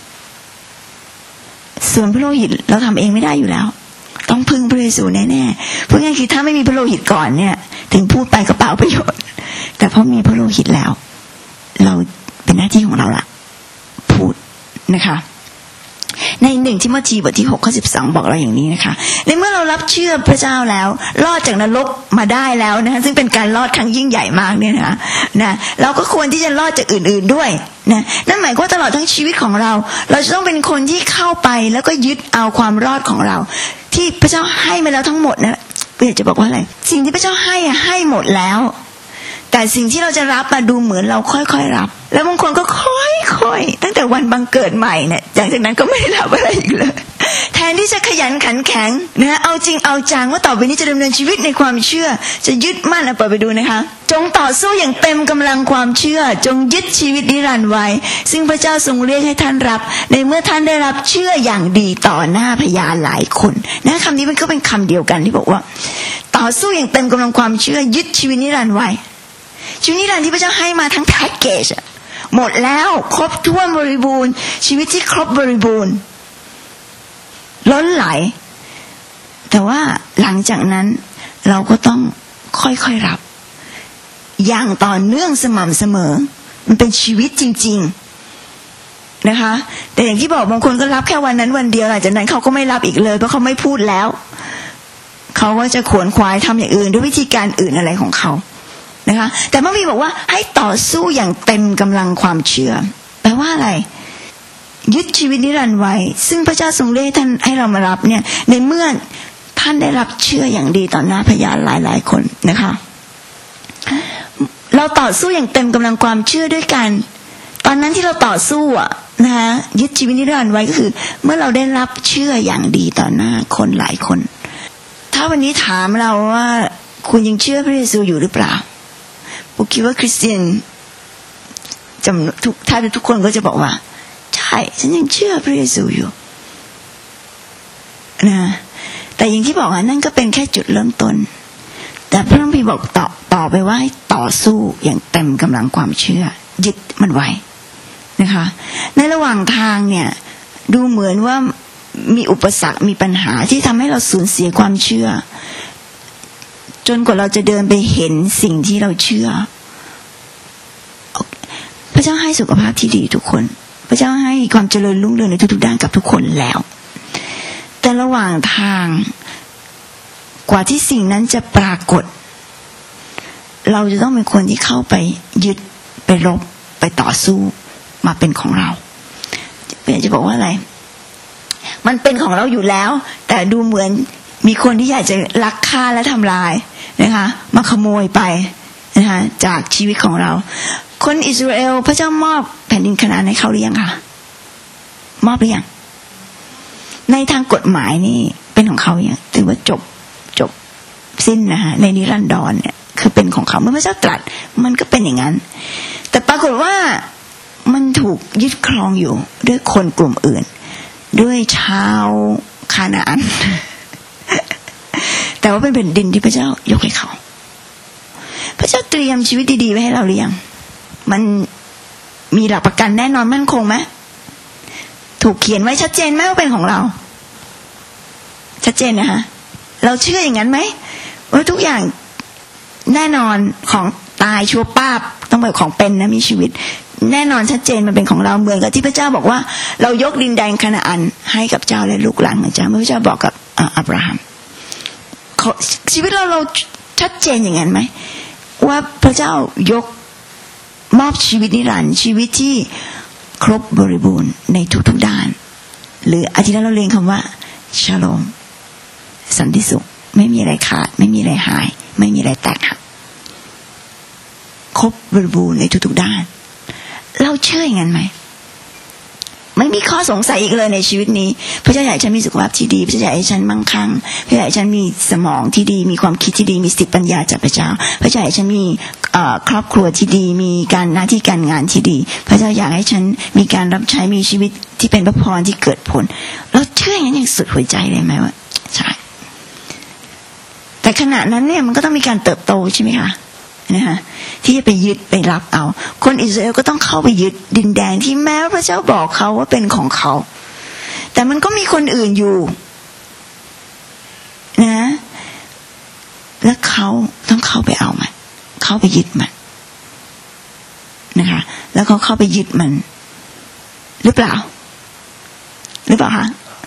ส่วนพระโลหิตเราทำเองไม่ได้อยู่แล้วต้องพึ่งพระเยซูแน่ๆเพราะงั้นคือถ้าไม่มีพระโลหิตก่อนเนี่ยถึงพูดไปก็เปล่าประโยชน์แต่พอมีพระโลหิตแล้วเราเป็นหน้าที่ของเราละพูดนะคะใน1ทิโมธีบทที่6ข้อ12บอกเราอย่างนี้นะคะในเมื่อเรารับเชื่อพระเจ้าแล้วรอดจากนรกมาได้แล้วนะคะซึ่งเป็นการรอดครั้งยิ่งใหญ่มากเนี่ยนะเราก็ควรที่จะรอดจากอื่นๆด้วยนะนั่นหมายความว่าตลอดทั้งชีวิตของเราเราจะต้องเป็นคนที่เข้าไปแล้วก็ยึดเอาความรอดของเราที่พระเจ้าให้มาแล้วทั้งหมดนะอยากจะบอกว่าอะไรสิ่งที่พระเจ้าให้หมดแล้วแต่สิ่งที่เราจะรับมาดูเหมือนเราค่อยๆรับแล้วบางคนก็ค่อยๆตั้งแต่วันบังเกิดใหม่เนี่ยจากนั้นก็ไม่ได้รับอะไรอีกเลยแทนที่จะขยันขันแข็งนะเอาจริงเอาจังว่าต่อไปนี้จะดำเนินชีวิตในความเชื่อจะยึดมั่นเอาไปดูนะคะจงต่อสู้อย่างเต็มกำลังความเชื่อจงยึดชีวิตนิรันดร์ไว้ซึ่งพระเจ้าทรงเรียกให้ท่านรับในเมื่อท่านได้รับเชื่ออย่างดีต่อหน้าพยานหลายคนนะคำนี้มันก็เป็นคำเดียวกันที่บอกว่าต่อสู้อย่างเต็มกำลังความเชื่อยึดชีวิตนิรันดร์ไว้ชีวิตนิรันดร์ที่พระเจ้าให้มาทั้งแพ็กเกจหมดแล้วครบถ้วนบริบูรณ์ชีวิตที่ครบบริบูรณ์ล้นไหลแต่ว่าหลังจากนั้นเราก็ต้องค่อยๆรับอย่างต่อเนื่องสม่ำเสมอมันเป็นชีวิตจริงๆนะคะแต่อย่างที่บอกบางคนก็รับแค่วันนั้นวันเดียวหลังจากนั้นเขาก็ไม่รับอีกเลยเพราะเขาไม่พูดแล้วเขาก็จะขวนขวายทำอย่างอื่นด้วยวิธีการอื่นอะไรของเขานะคะแต่พระบิดาบอกว่าให้ต่อสู้อย่างเต็มกำลังความเชื่อแปลว่าอะไรยึดชีวิตนิรันดร์ไว้ซึ่งพระเจ้าทรงเรียกท่านให้เรามารับเนี่ยในเมื่อท่านได้รับเชื่ออย่างดีต่อหน้าพยานหลายๆคนนะคะเราต่อสู้อย่างเต็มกำลังความเชื่อด้วยกันตอนนั้นที่เราต่อสู้นะคะยึดชีวิตนิรันดร์ไว้ก็คือเมื่อเราได้รับเชื่ออย่างดีต่อหน้าคนหลายคนถ้าวันนี้ถามเราว่าคุณยังเชื่อพระเยซูอยู่หรือเปล่าผมคิดว่าคริสเตียนถ้าทุกคนก็จะบอกว่าใช่ฉันยังเชื่อพระเยซูอยู่นะแต่อย่างที่บอกนั่นก็เป็นแค่จุดเริ่มต้นแต่พระคัมภีร์บอกต่อไปว่าให้ต่อสู้อย่างเต็มกำลังความเชื่อยึดมันไว้นะคะในระหว่างทางเนี่ยดูเหมือนว่ามีอุปสรรคมีปัญหาที่ทำให้เราสูญเสียความเชื่อจนกว่าเราจะเดินไปเห็นสิ่งที่เราเชื่อพระเจ้าให้สุขภาพที่ดีทุกคนพระเจ้าให้ความเจริญรุ่งเรืองในทุกๆด้านกับทุกคนแล้วแต่ระหว่างทางกว่าที่สิ่งนั้นจะปรากฏเราจะต้องเป็นคนที่เข้าไปยึดไปรบไปต่อสู้มาเป็นของเราจะบอกว่าอะไรมันเป็นของเราอยู่แล้วแต่ดูเหมือนมีคนที่อยากจะลักฆ่าและทำลายนะคะมาขโมยไปนะคะจากชีวิตของเราคนอิสราเอลพระเจ้ามอบแผ่นดินคานาอันให้เขาหรือยังคะมอบหรือยังในทางกฎหมายนี่เป็นของเขาอย่างถือว่าจบสิ้นนะคะในนิรันดรเนี่ยคือเป็นของเขาเมื่อพระเจ้าตรัสมันก็เป็นอย่างนั้นแต่ปรากฏว่ามันถูกยึดครองอยู่ด้วยคนกลุ่มอื่นด้วยชาวคานาอันแต่ว่าเป็นแผ่นดินที่พระเจ้ายกให้เขาพระเจ้าเตรียมชีวิตดีๆไว้ให้เราหรือยังมันมีหลักประกันแน่นอนมั่นคงไหมถูกเขียนไว้ชัดเจนไหมว่าเป็นของเราชัดเจนนะคะเราเชื่ออย่างนั้นไหมว่าทุกอย่างแน่นอนของตายชัวร์ป้าบต้องแบบของเป็นนะมีชีวิตแน่นอนชัดเจนมันเป็นของเราเหมือนกับที่พระเจ้าบอกว่าเรายกดินแดนคานาอันให้กับเจ้าและลูกหลานของเจ้าเมื่อพระเจ้าบอกกับอับราฮัมชีวิตเราชัดเจนอย่างนั้นไหมว่าพระเจ้ายกมอบชีวิตนิรันดร์ชีวิตที่ครบบริบูรณ์ในทุกๆด้านหรืออาทิตย์นั้นเราเรียนคำว่าชาโลมสันติสุขไม่มีอะไรขาดไม่มีอะไรหายไม่มีอะไรแตกหักครบบริบูรณ์ในทุกๆด้านเราเชื่ออย่างนั้นไหมไม่มีข้อสงสัยอีกเลยในชีวิตนี้พระเจ้าอยากให้ฉันมีสุขภาพที่ดีพระเจ้าอยากให้ฉันมั่งคั่งพระเจ้าอยากให้ฉันมีสมองที่ดีมีความคิดที่ดีมีสติปัญญาจากพระเจ้าพระเจ้าอยากให้ฉันมีครอบครัวที่ดีมีการหน้าที่การงานที่ดีพระเจ้าอยากให้ฉันมีการรับใช้มีชีวิตที่เป็นพระพรที่เกิดผลเราเชื่ออย่างนั้นอย่างสุดหัวใจเลยไหมว่าใช่แต่ขณะนั้นเนี่ยมันก็ต้องมีการเติบโตใช่ไหมคะนะคะที่จะไปยึดไปรับเอาคนอิสราเอลก็ต้องเข้าไปยึดดินแดนที่แม้พระเจ้าบอกเขาว่าเป็นของเขาแต่มันก็มีคนอื่นอยู่นะแล้วเขาต้องเข้าไปเอามันเข้าไปยึดมันนะคะแล้วเขาเข้าไปยึดมันหรือเปล่าคะ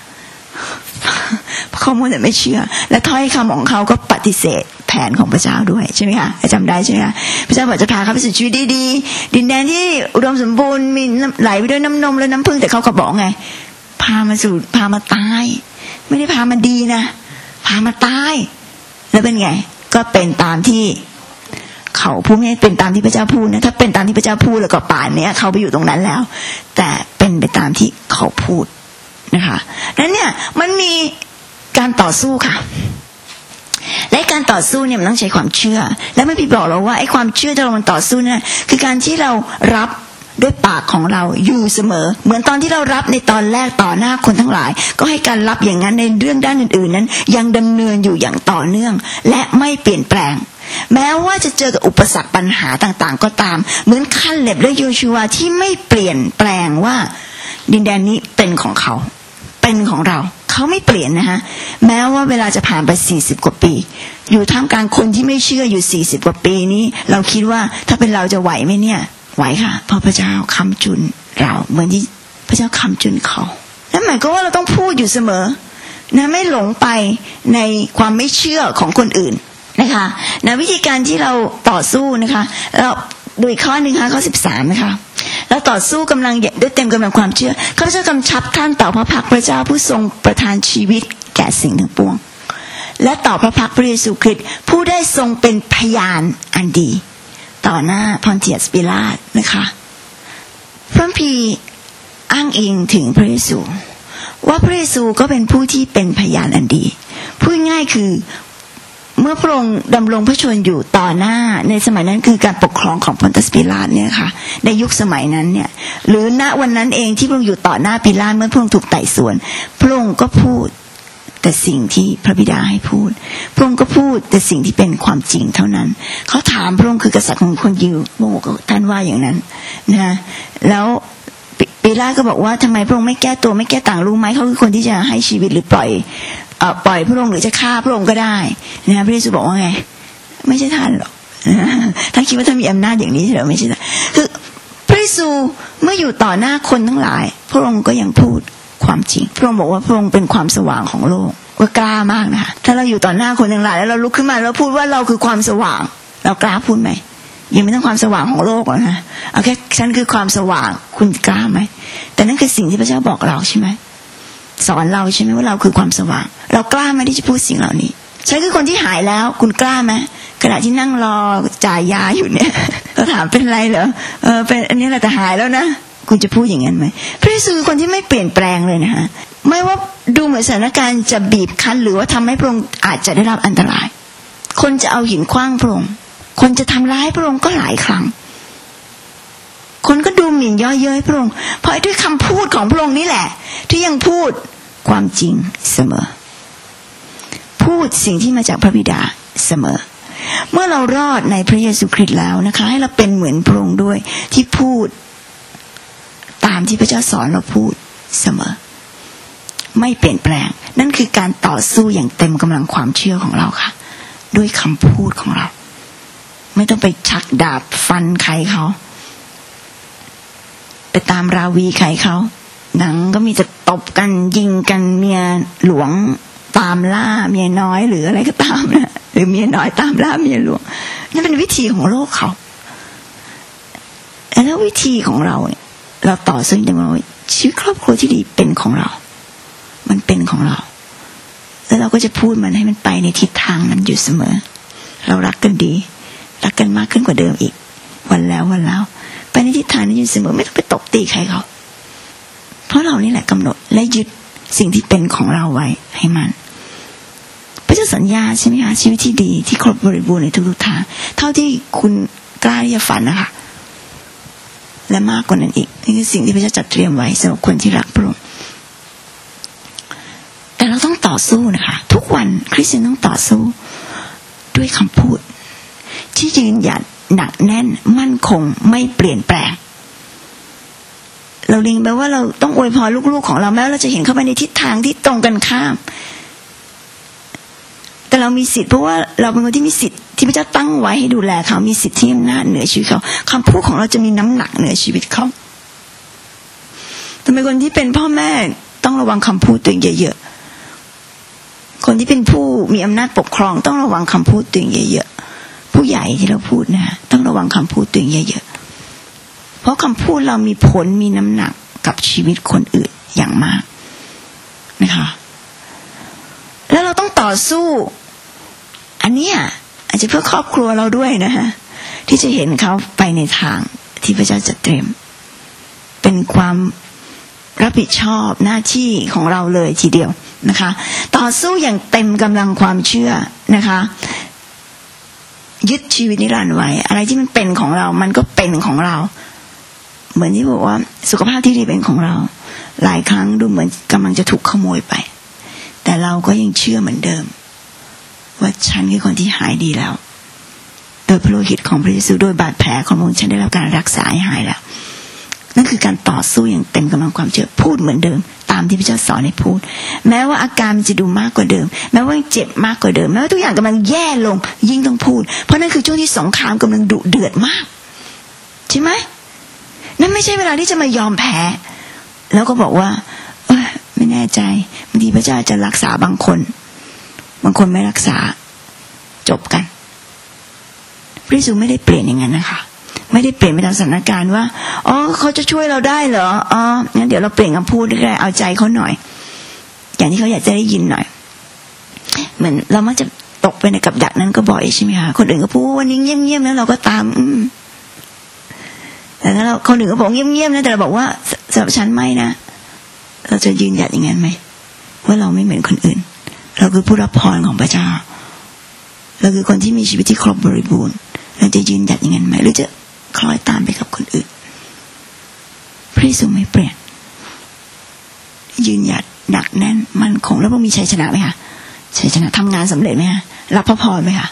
เขามัวแต่ไม่เชื่อและถ้อยคำของเขาก็ปฏิเสธแผนของพระเจ้าด้วยใช่ไหมคะจำได้ใช่ไหมคะพระเจ้าบอกจะพาเขาไปสู่ชีวิตดีๆดินแดนที่อุดมสมบูรณ์มีไหลไปด้วยน้ำนมและน้ำผึ้งแต่เขาก็บอกไงพามาตายไม่ได้พามาดีนะพามาตายแล้วเป็นไงก็เป็นตามที่เขาพูดไม่เป็นตามที่พระเจ้าพูดนะถ้าเป็นตามที่พระเจ้าพูดแล้วก็ป่านนี้เขาไปอยู่ตรงนั้นแล้วแต่เป็นไปตามที่เขาพูดนะคะนั้นเนี่ยมันมีการต่อสู้ค่ะและการต่อสู้เนี่ยมันต้องใช้ความเชื่อและไม่พี่บอกเราว่าไอ้ความเชื่อที่เรามันต่อสู้เนี่ยคือการที่เรารับด้วยปากของเราอยู่เสมอเหมือนตอนที่เรารับในตอนแรกต่อหน้าคนทั้งหลายก็ให้การรับอย่างนั้นในเรื่องด้านอื่นๆนั้นยังดำเนินอยู่อย่างต่อเนื่องและไม่เปลี่ยนแปลงแม้ว่าจะเจอกับอุปสรรคปัญหาต่างๆก็ตามเหมือนคัลเลบและโยชูวาที่ไม่เปลี่ยนแปลงว่าดินแดนนี้เป็นของเขาเป็นของเราเขาไม่เปลี่ยนนะคะแม้ว่าเวลาจะผ่านไป40กว่าปีอยู่ท่ามกลางคนที่ไม่เชื่ออยู่40กว่าปีนี้เราคิดว่าถ้าเป็นเราจะไหวไหมเนี่ยไหวค่ะเพราะพระเจ้าค้ำจุนเราเหมือนที่พระเจ้าค้ำจุนเขานั่นหมายความว่าเราต้องพูดอยู่เสมอนะไม่หลงไปในความไม่เชื่อของคนอื่นนะคะนะวิธีการที่เราต่อสู้นะคะเราดูอีกข้อนึงค่ะข้อ13นะคะแล้วต่อสู้กำลังด้วยเต็มกำลังความเชื่อข้าพเจ้ากำชับท่านต่อพระพักพระเจ้าผู้ทรงประทานชีวิตแก่สิ่งทั้งปวงและต่อพระพักพระเยซูคริสต์ผู้ได้ทรงเป็นพยานอันดีต่อหน้าพอนเตียสปิลาตนะคะพระคัมภีร์อ้างอิงถึงพระเยซูว่าพระเยซูก็เป็นผู้ที่เป็นพยานอันดีพูดง่ายคือเมื่อพระองค์ดำรงพระชนอยู่ต่อหน้าในสมัยนั้นคือการปกครองของพอนเตียสปิลาตเนี่ยค่ะในยุคสมัยนั้นเนี่ยหรือณวันนั้นเองที่พระองค์อยู่ต่อหน้าปิลาตเมื่อพระองค์ถูกไต่สวนพระองค์ก็พูดแต่สิ่งที่พระบิดาให้พูดพระองค์ก็พูดแต่สิ่งที่เป็นความจริงเท่านั้นเขาถามพระองค์คือกษัตริย์ของคนยิวพระองค์ก็ท่านว่าอย่างนั้นนะแล้วปิลาตก็บอกว่าทำไมพระองค์ไม่แก้ตัวไม่แก้ต่างรู้ไหมเขาคือคนที่จะให้ชีวิตหรือปล่อยพระองค์หรือจะฆ่าพระองค์ก็ได้นะพระเยซูบอกว่าไงไม่ใช่ท่านหรอกท่านคิดว่าท่านมีอำนาจอย่างนี้ใช่หรือไม่ใช่คือพระเยซูเมื่ออยู่ต่อหน้าคนทั้งหลายพระองค์ก็ยังพูดความจริงพระองค์บอกว่าพระองค์เป็นความสว่างของโลกว่ากล้ามากนะคะถ้าเราอยู่ต่อหน้าคนทั้งหลายแล้วเราลุกขึ้นมาแล้วพูดว่าเราคือความสว่างเรากล้าพูดไหมยังไม่ต้องความสว่างของโลกหรอกนะเอาแค่ฉันคือความสว่างคุณกล้าไหมแต่นั่นคือสิ่งที่พระเจ้าบอกเราใช่ไหมสอนเราใช่ไหมว่าเราคือความสว่างเรากล้าไหมที่จะพูดสิ่งเหล่านี้ฉันคือคนที่หายแล้วคุณกล้าไหมขณะที่นั่งรอจ่ายยาอยู่เนี่ยเราถามเป็นไรเหรอเป็นอันนี้แหละแต่หายแล้วนะคุณจะพูดอย่างนั้นไหมพระเยซูคือคนที่ไม่เปลี่ยนแปลงเลยนะคะไม่ว่าดูเหมือนสถานการณ์จะบีบคั้นหรือว่าทำให้พระองค์อาจจะได้รับอันตรายคนจะเอาหินขว้างพระองค์คนจะทำร้ายพระองค์ก็หลายครั้งคนก็ดูหมิ่นย่อเย้ยพระองค์เพราะด้วยคำพูดของพระองค์นี่แหละที่ยังพูดความจริงเสมอพูดสิ่งที่มาจากพระบิดาเสมอเมื่อเรารอดในพระเยซูคริสต์แล้วนะคะให้เราเป็นเหมือนพระองค์ด้วยที่พูดตามที่พระเจ้าสอนเราพูดเสมอไม่เปลี่ยนแปลงนั่นคือการต่อสู้อย่างเต็มกำลังความเชื่อของเราค่ะด้วยคำพูดของเราไม่ต้องไปชักดาบฟันใครเขาไปตามราวีใครเขาหนังก็มีแต่ตบกันยิงกันเมียหลวงตามล่าเมียน้อยหรืออะไรก็ตามนะหรือเมียน้อยตามล่าเมียหลวงนั่นเป็นวิธีของโลกเขาแล้ววิธีของเราเราต่อสู้อย่างไรชีวิตครอบครัวที่ดีเป็นของเรามันเป็นของเราแล้วเราก็จะพูดมันให้มันไปในทิศทางนั้นอยู่เสมอเรารักกันดีรักกันมากขึ้นกว่าเดิมอีกวันแล้วไปในทิศทางนั้นอยู่เสมอไม่ต้องไปตบตีใครเขาเพราะเรานี่แหละกำหนดและยึดสิ่งที่เป็นของเราไว้ให้มันพระเจ้าสัญญาใช่ไหมคะชีวิตที่ดีที่ครบบริบูรณ์ในทุกๆทางเท่าที่คุณกล้าที่จะฝันนะคะและมากกว่านั้นอีกนี่คือสิ่งที่พระเจ้าจัดเตรียมไว้สำหรับคนที่รักพระองค์แต่เราต้องต่อสู้นะคะทุกวันคริสเตียนต้องต่อสู้ด้วยคำพูดที่ยืนหยัดหนักแน่นมั่นคงไม่เปลี่ยนแปลงเราเรียนไปว่าเราต้องอวยพรลูกๆของเราแม้ว่าเราจะเห็นเข้าไปในทิศทางที่ตรงกันข้ามแต่เรามีสิทธิ์เพราะว่าเราเป็นคนที่มีสิทธิ์ที่พระเจ้าตั้งไว้ให้ดูแลเขามีสิทธิ์ที่อำนาจเหนือชีวิตเขาคำพูดของเราจะมีน้ำหนักเหนือชีวิตเขาทำไมคนที่เป็นพ่อแม่ต้องระวังคำพูดตัวเองเยอะๆคนที่เป็นผู้มีอำนาจปกครองต้องระวังคำพูดตัวเองเยอะๆผู้ใหญ่ที่เราพูดนะต้องระวังคำพูดตัวเองเยอะๆเพราะคำพูดเรามีผลมีน้ำหนักกับชีวิตคนอื่นอย่างมากนะคะแล้วเราต้องต่อสู้อันนี้อาจจะเพื่อครอบครัวเราด้วยนะฮะที่จะเห็นเขาไปในทางที่พระเจ้าจัดเตรียมเป็นความรับผิดชอบหน้าที่ของเราเลยทีเดียวนะคะต่อสู้อย่างเต็มกำลังความเชื่อนะคะยึดชีวิตนิรันดร์ไว้อะไรที่มันเป็นของเรามันก็เป็นของเราเหมือนที่บอกว่าสุขภาพที่ดีเป็นของเราหลายครั้งดูเหมือนกำลังจะถูกขโมยไปแต่เราก็ยังเชื่อเหมือนเดิมว่าฉันคือคนที่หายดีแล้วโดยพระโลหิตของพระเยซูโดยบาดแผลของพระองค์ฉันได้รับการรักษาให้หายแล้วนั่นคือการต่อสู้อย่างเต็มกำลังความเชื่อพูดเหมือนเดิมตามที่พระเจ้าสอนให้พูดแม้ว่าอาการมันจะดูมากกว่าเดิมแม้ว่าเจ็บมากกว่าเดิมแม้ว่าทุกอย่างกำลังแย่ลงยิ่งต้องพูดเพราะนั่นคือช่วงที่สงครามกำลังดุเดือดมากใช่ไหมนั่นไม่ใช่เวลาที่จะมายอมแพ้แล้วก็บอกว่าไม่แน่ใจบางทีพระเจ้าจะรักษาบางคนไม่รักษาจบกันพระเยซูไม่ได้เปลี่ยนอย่างนั้นนะคะไม่ได้เปลี่ยนไปตามสถานการณ์ว่าเขาจะช่วยเราได้เหรองั้นเดี๋ยวเราเปลี่ยนคำพูดได้เอาใจเขาหน่อยอย่างที่เขาอยากจะได้ยินหน่อยเหมือนเรามักจะตกไปในกับดักนั้นก็บ่อยใช่ไหมคะคนอื่นก็พูดวันนี้เงียบๆแล้วเราก็ตามแต่ถ้าเราคนอื่นก็บอกเงียบๆนะแต่เราบอกว่าสำหรับฉันไม่นะเราจะยืนหยัดอย่างนั้นไหมว่าเราไม่เหมือนคนอื่นเราคือผู้รับพรของพระเจ้าเราคือคนที่มีชีวิตที่ครบบริบูรณ์เราจะยืนหยัดอย่างนั้นไหมหรือจะคล้อยตามไปกับคนอื่นพระเยซูไม่เปลี่ยนยืนหยัดหนักแน่นมั่นคงแล้วมีชัยชนะไหมคะชัยชนะทำงานสำเร็จไหมคะรับพระพรไหมคะ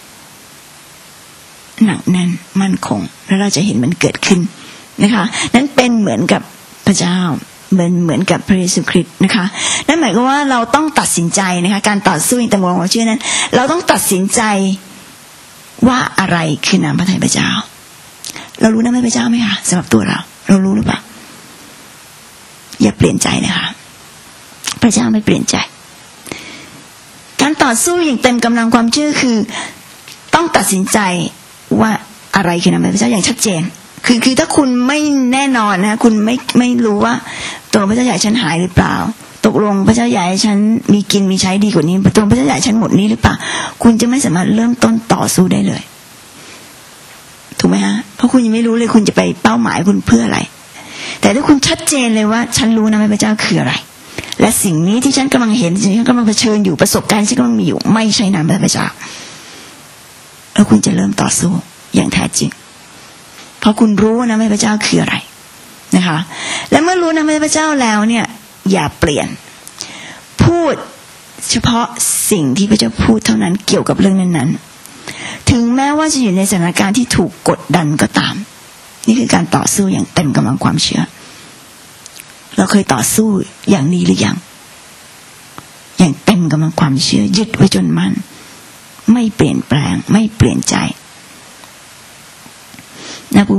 หนักแน่นมั่นคงแล้วเราจะเห็นมันเกิดขึ้นนะคะนั้นเป็นเหมือนกับพระเจ้าเหมือนกับพระเยซูคริสต์นะคะนั่นหมายความว่าเราต้องตัดสินใจนะคะการต่อสู้ในตำแหน่งของเชื่อนั้นเราต้องตัดสินใจว่าอะไรคือนามพระทัยพระเจ้าเรารู้นามพระเจ้าไหมคะสำหรับตัวเรารู้หรือเปล่าอย่าเปลี่ยนใจนะคะพระเจ้าไม่เปลี่ยนใจการต่อสู้อย่างเต็มกำลังความเชื่อคือต้องตัดสินใจว่าอะไรคือนามพระเจ้าอย่างชัดเจนคือถ้าคุณไม่แน่นอนนะคุณไม่รู้ว่าตัวพระเจ้าใหญ่ฉันหายหรือเปล่าตกลงพระเจ้าใหญ่ฉันมีกินมีใช้ดีกว่านี้ตัวพระเจ้าใหญ่ฉันหมดนี้หรือเปล่าคุณจะไม่สามารถเริ่มต้นต่อสู้ได้เลยถูกไหมฮะเพราะคุณยังไม่รู้เลยคุณจะไปเป้าหมายคุณเพื่ออะไรแต่ถ้าคุณชัดเจนเลยว่าฉันรู้นะพระเจ้าคืออะไรและสิ่งนี้ที่ฉันกำลังเห็นสิ่งที่ฉันกำลังเผชิญอยู่ประสบการณ์ที่ฉันกำลังมีอยู่ไม่ใช่นามพระเจ้าแล้วคุณจะเริ่มต่อสู้อย่างแท้จริงเพราะคุณรู้นะพระเจ้าคืออะไรนะคะและเมื่อรู้นะพระเจ้าแล้วเนี่ยอย่าเปลี่ยนพูดเฉพาะสิ่งที่พระเจ้าพูดเท่านั้นเกี่ยวกับเรื่องนั้นๆถึงแม้ว่าจะอยู่ในสถานการณ์ที่ถูกกดดันก็ตามนี่คือการต่อสู้อย่างเต็มกำลังความเชื่อเราเคยต่อสู้อย่างนี้หรือยังอย่างเต็มกำลังความเชื่อยึดไว้จนมั่นไม่เปลี่ยนแปลงไม่เปลี่ยนใจนะผู้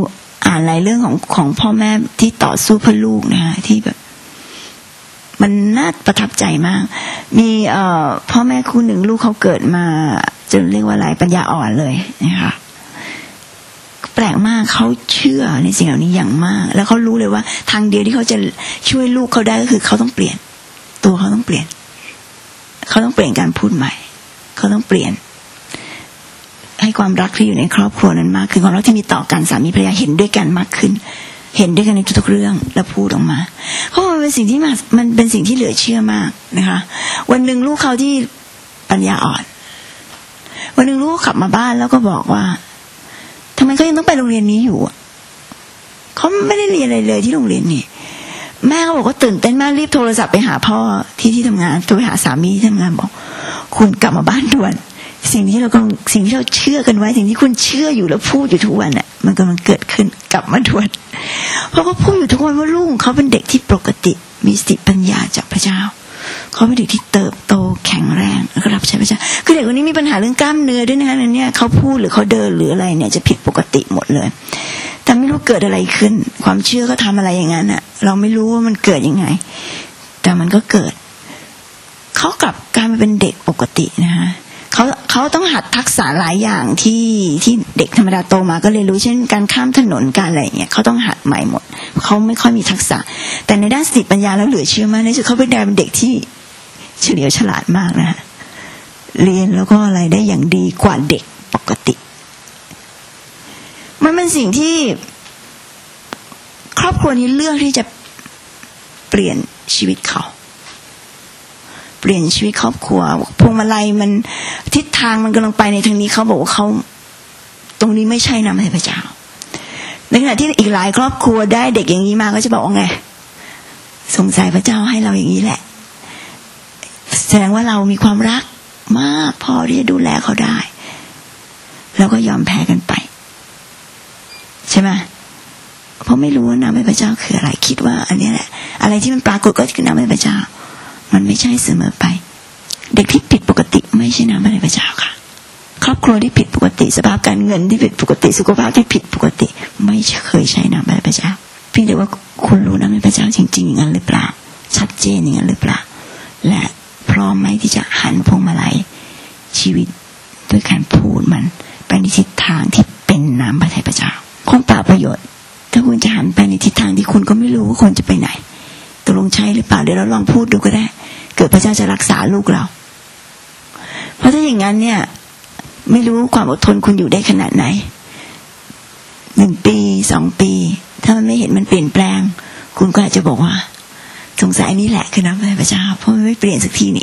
อ่านหลายเรื่องของพ่อแม่ที่ต่อสู้เพื่อลูกนะฮะที่แบบมันน่าประทับใจมากมีพ่อแม่คู่หนึ่งลูกเขาเกิดมาจนเรียกว่าอะไรปัญญาอ่อนเลยนะคะแปลกมากเขาเชื่อในสิ่งเหล่านี้อย่างมากแล้วเขารู้เลยว่าทางเดียวที่เขาจะช่วยลูกเขาได้ก็คือเขาต้องเปลี่ยนตัวเขาต้องเปลี่ยนเขาต้องเปลี่ยนการพูดใหม่เขาต้องเปลี่ยนให้ความรักที่อยู่ในครอบครัวนั้นมากคือความรักที่มีต่อกันสามีภรรยาเห็นด้วยกันมากขึ้นเห็นด้วยกันในทุกๆเรื่องแล้วพูดออกมาเพราะมันเป็นสิ่งที่มันเป็นสิ่งที่เหลือเชื่อมากนะคะวันหนึ่งลูกเขาที่ปัญญาอ่อนวันหนึ่งลูกขับมาบ้านแล้วก็บอกว่าทำไมเขายังต้องไปโรงเรียนนี้อยู่เขาไม่ได้เรียนอะไรเลยที่โรงเรียนนี่แม่เขาบอกว่าตื่นเต้นมากรีบโทรศัพท์ไปหาพ่อที่ทำงานโทรไปหาสามีที่ทำงานบอกคุณกลับมาบ้านด่วนสิ่งที่เราเชื่อกันไว้สิ่งที่คุณเชื่ออยู่แล้วพูดอยู่ทุกวันน่ะมันกำลังเกิดขึ้นกลับมาด่วนเพราะเขาพูดอยู่ทุกวันว่าลูกเขาเป็นเด็กที่ปกติมีสติปัญญาจากพระเจ้าเขาเป็นเด็กที่เติบโตแข็งแรงแล้วก็รับใช้พระเจ้าคือเด็กคนนี้มีปัญหาเรื่องกล้ามเนื้อด้วยนะคะเนี่ยเขาพูดหรือเขาเดินหรืออะไรเนี่ยจะผิดปกติหมดเลยแต่ไม่รู้เกิดอะไรขึ้นความเชื่อก็ทำอะไรอย่างนั้นน่ะเราไม่รู้ว่ามันเกิดยังไงแต่มันก็เกิดเขากลับกลายมาเป็นเด็กปกตินะคะเขาต้องหัดทักษะหลายอย่างที่เด็กธรรมดาโตมาก็เรียนรู้เช่นการข้ามถนนการอะไรอย่างเงี้ยเขาต้องหัดใหม่หมดเขาไม่ค่อยมีทักษะแต่ในด้านสติปัญญาแล้วเหลือเชื่อมากในสุดเขาเป็นเด็กที่เฉลียวฉลาดมากนะเรียนแล้วก็อะไรได้อย่างดีกว่าเด็กปกติมันเป็นสิ่งที่ครอบครัวนี้เลือกที่จะเปลี่ยนชีวิตเขาเปลี่ยนชีวิตครอบครัวพวงมาลัยมันทิศทางมันกำลังไปในทางนี้เขาบอกว่าเขาตรงนี้ไม่ใช่นำให้พระเจ้าในขณะที่อีกหลายครอบครัวได้เด็กอย่างนี้มาก็จะบอกว่าไงสงสัยพระเจ้าให้เราอย่างนี้แหละแสดงว่าเรามีความรักมากพอที่จะดูแลเขาได้แล้วก็ยอมแพ้กันไปใช่ไหมเพราะไม่รู้ว่านำให้พระเจ้าคืออะไรคิดว่าอันนี้แหละอะไรที่มันปรากฏก็คือนำให้พระเจ้ามันไม่ใช่เสมอไปเด็กที่ผิดปกติไม่ใช่นำให้พระเจ้าค่ะครอบครัวที่ผิดปกติสภาพการเงินที่ผิดปกติสุขภาพที่ผิดปกติไม่เคยใช้นำให้พระเจ้าเพียงแต่ว่าคุณรู้นำให้พระเจ้าจริงๆอย่างนั้นหรือเปล่าชัดเจนอย่างนั้นหรือเปล่าและพร้อมไหมที่จะหันพวงมาลัยชีวิตด้วยการพูดมันไปในทิศทางที่เป็นน้ำพระทัยพระเจ้าคงเปล่าประโยชน์ถ้าคุณจะหันไปในทิศทางที่คุณก็ไม่รู้ว่าควรจะไปไหนตกลงใช่หรือเปล่าเดี๋ยวเราลองพูดดูก็ได้เกิดพระเจ้าจะรักษาลูกเราเพราะถ้าอย่างนั้นเนี่ยไม่รู้ความอดทนคุณอยู่ได้ขนาดไหน1 ปี 2 ปีถ้ามันไม่เห็นมันเปลี่ยนแปลงคุณก็อาจจะบอกว่าสงสัยนี่แหละคือน้ำพระเจ้าเพราะมันไม่เปลี่ยนสักทีนี่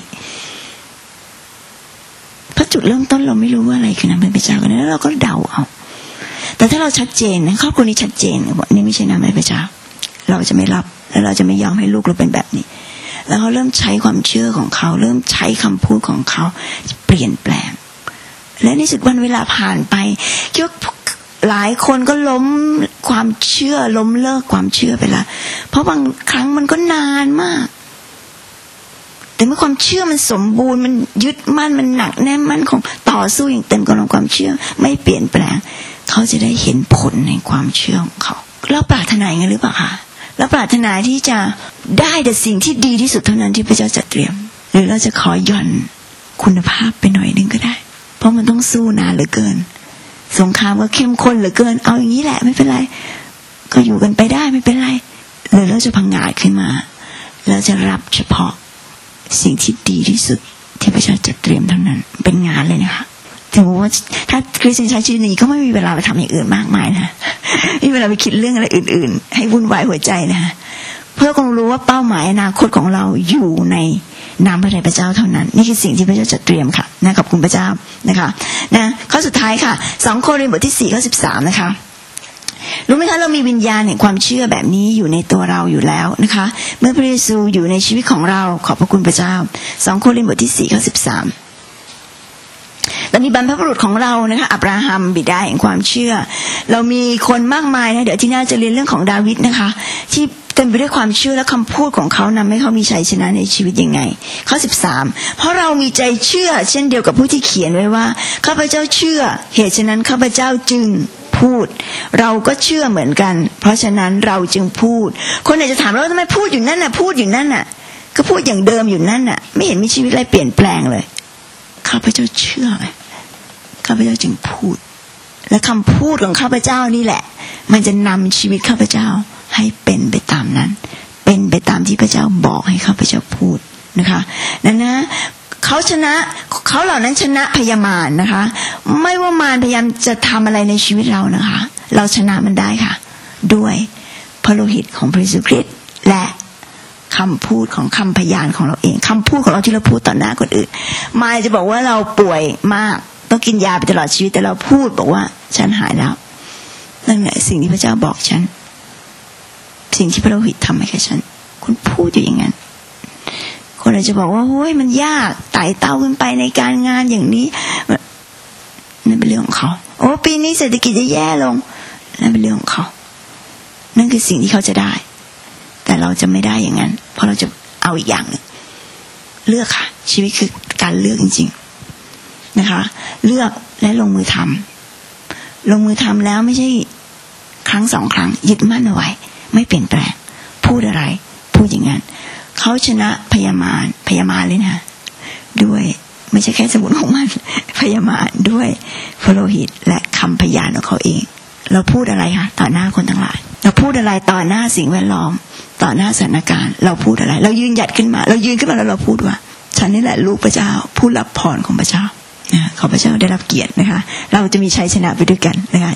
เพราะจุดเริ่มต้นเราไม่รู้ว่าอะไรคือน้ำพระเจ้ากันแล้วเราก็เดาเอาแต่ถ้าเราชัดเจนนะครอบครัวนี้ชัดเจนว่านี่ไม่ใช่น้ำพระเจ้าเราจะไม่รับและเราจะไม่ยอมให้ลูกเราเป็นแบบนี้แล้วเขาเริ่มใช้ความเชื่อของเขาเริ่มใช้คำพูดของเขาเปลี่ยนแปลงและในสุดวันเวลาผ่านไปคิดว่าหลายคนก็ล้มความเชื่อล้มเลิกความเชื่อไปละเพราะบางครั้งมันก็นานมากแต่เมื่อความเชื่อมันสมบูรณ์มันยึดมั่นมันหนักแน่นมั่นคงต่อสู้อย่างเต็มกำลังความเชื่อไม่เปลี่ยนแปลงเขาจะได้เห็นผลในความเชื่อของเขาเราปรารถนาอย่างนั้นหรือเปล่าคะเราปรารถนาที่จะได้แต่สิ่งที่ดีที่สุดเท่านั้นที่พระเจ้าจัดเตรียมหรือเราจะขอหย่อนคุณภาพไปหน่อยนึงก็ได้เพราะมันต้องสู้นานเหลือเกินสงครามก็เข้มข้นเหลือเกินเอาอย่างนี้แหละไม่เป็นไรก็อยู่กันไปได้ไม่เป็นไรหรือเราจะพังงาดขึ้นมาเราจะรับเฉพาะสิ่งที่ดีที่สุดที่พระเจ้าจัดเตรียมเท่านั้นเป็นงานเลยนะคะถึงว่าถ้าคริสเตียนใช้ชีวิตนี้ก็ไม่มีเวลาไปทำอย่างอื่นมากมายนะมีเวลาไปคิดเรื่องอะไรอื่นๆให้วุ่นวายหัวใจนะเพื่อคงรู้ว่าเป้าหมายอนาคตของเราอยู่ในนามพระทัยพระเจ้าเท่านั้นนี่คือสิ่งที่พระเจ้าจัดเตรียมค่ะนะขอบคุณพระเจ้านะคะนะข้อสุดท้ายค่ะ2 โครินธ์บทที่4ข้อ13นะคะรู้ไหมคะเรามีวิญญาณแห่งความเชื่อแบบนี้อยู่ในตัวเราอยู่แล้วนะคะเมื่อพระเยซูอยู่ในชีวิตของเราขอบพระคุณพระเจ้า2 โครินธ์บทที่4ข้อ13แต่มีบรรพบุรุษของเรานะคะอับราฮัมบิดาแห่งความเชื่อเรามีคนมากมายนะเดี๋ยวที่น่าจะเรียนเรื่องของดาวิดนะคะที่เต็มไปด้วยความเชื่อและคำพูดของเขานำให้เขามีชัยชนะในชีวิตยังไงข้อ13เพราะเรามีใจเชื่อเช่นเดียวกับผู้ที่เขียนไว้ว่าข้าพเจ้าเชื่อเหตุฉะนั้นข้าพเจ้าจึงพูดเราก็เชื่อเหมือนกันเพราะฉะนั้นเราจึงพูดคนอาจจะถามว่าทำไมพูดอยู่นั่นน่ะพูดอยู่นั่นน่ะก็พูดอย่างเดิมอยู่นั่นน่ะไม่เห็นมีชีวิตอะไรเปลี่ยนแปลงเลยข้าพเจ้าเชื่อไงข้าพเจ้าจึงพูดและคำพูดของข้าพเจ้านี่แหละมันจะนำชีวิตข้าพเจ้าให้เป็นไปตามนั้นเป็นไปตามที่พระเจ้าบอกให้ข้าพเจ้าพูดนะคะนั้นนะเขาเหล่านั้นชนะพยามารนะคะไม่ว่ามารพยายามจะทำอะไรในชีวิตเรานะคะเราชนะมันได้ค่ะด้วยพระโลหิตของพระเยซูคริสต์และคำพูดของคำพยานของเราเองคำพูดของเราที่เราพูดต่อหน้าคนอื่นมารจะบอกว่าเราป่วยมากต้องกินยาไปตลอดชีวิตแต่เราพูดบอกว่าฉันหายแล้วนั่นแหละสิ่งที่พระเจ้าบอกฉันสิ่งที่พระโลหิตทำให้กับฉันคุณพูดอยู่อย่างนั้นคนอาจจะบอกว่าโอ้ยมันยากไต่เต้าขึ้นไปในการงานอย่างนี้นั่นเป็นเรื่องของเขาโอ้ปีนี้เศรษฐกิจจะแย่ลงนั่นเป็นเรื่องของเขานั่นคือสิ่งที่เขาจะได้แต่เราจะไม่ได้อย่างนั้นเพราะเราจะเอาอีกอย่างนึงเลือกค่ะชีวิตคือการเลือกจริงๆนะคะเลือกและลงมือทำแล้วไม่ใช่ครั้ง2ครั้งยึดมั่นเอาไว้ไม่เปลี่ยนแปลงพูดอะไรพูดอย่างนั้นเขาชนะพยามารเลยนะด้วยไม่ใช่แค่สมุนของมันพยามารด้วยพระโลหิตและคำพยานของเขาเองเราพูดอะไรคะต่อหน้าคนทั้งหลายเราพูดอะไรต่อหน้าสิ่งแวดล้อมต่อหน้าสถานการณ์เราพูดอะไรเรายืนหยัดขึ้นมาเรายืนขึ้นมาแล้วเราพูดว่าฉันนี่แหละลูกพระเจ้าผู้รับพรของพระเจ้าขอพระเจ้าได้รับเกียรตินะคะเราจะมีชัยชนะไปด้วยกันนะคะ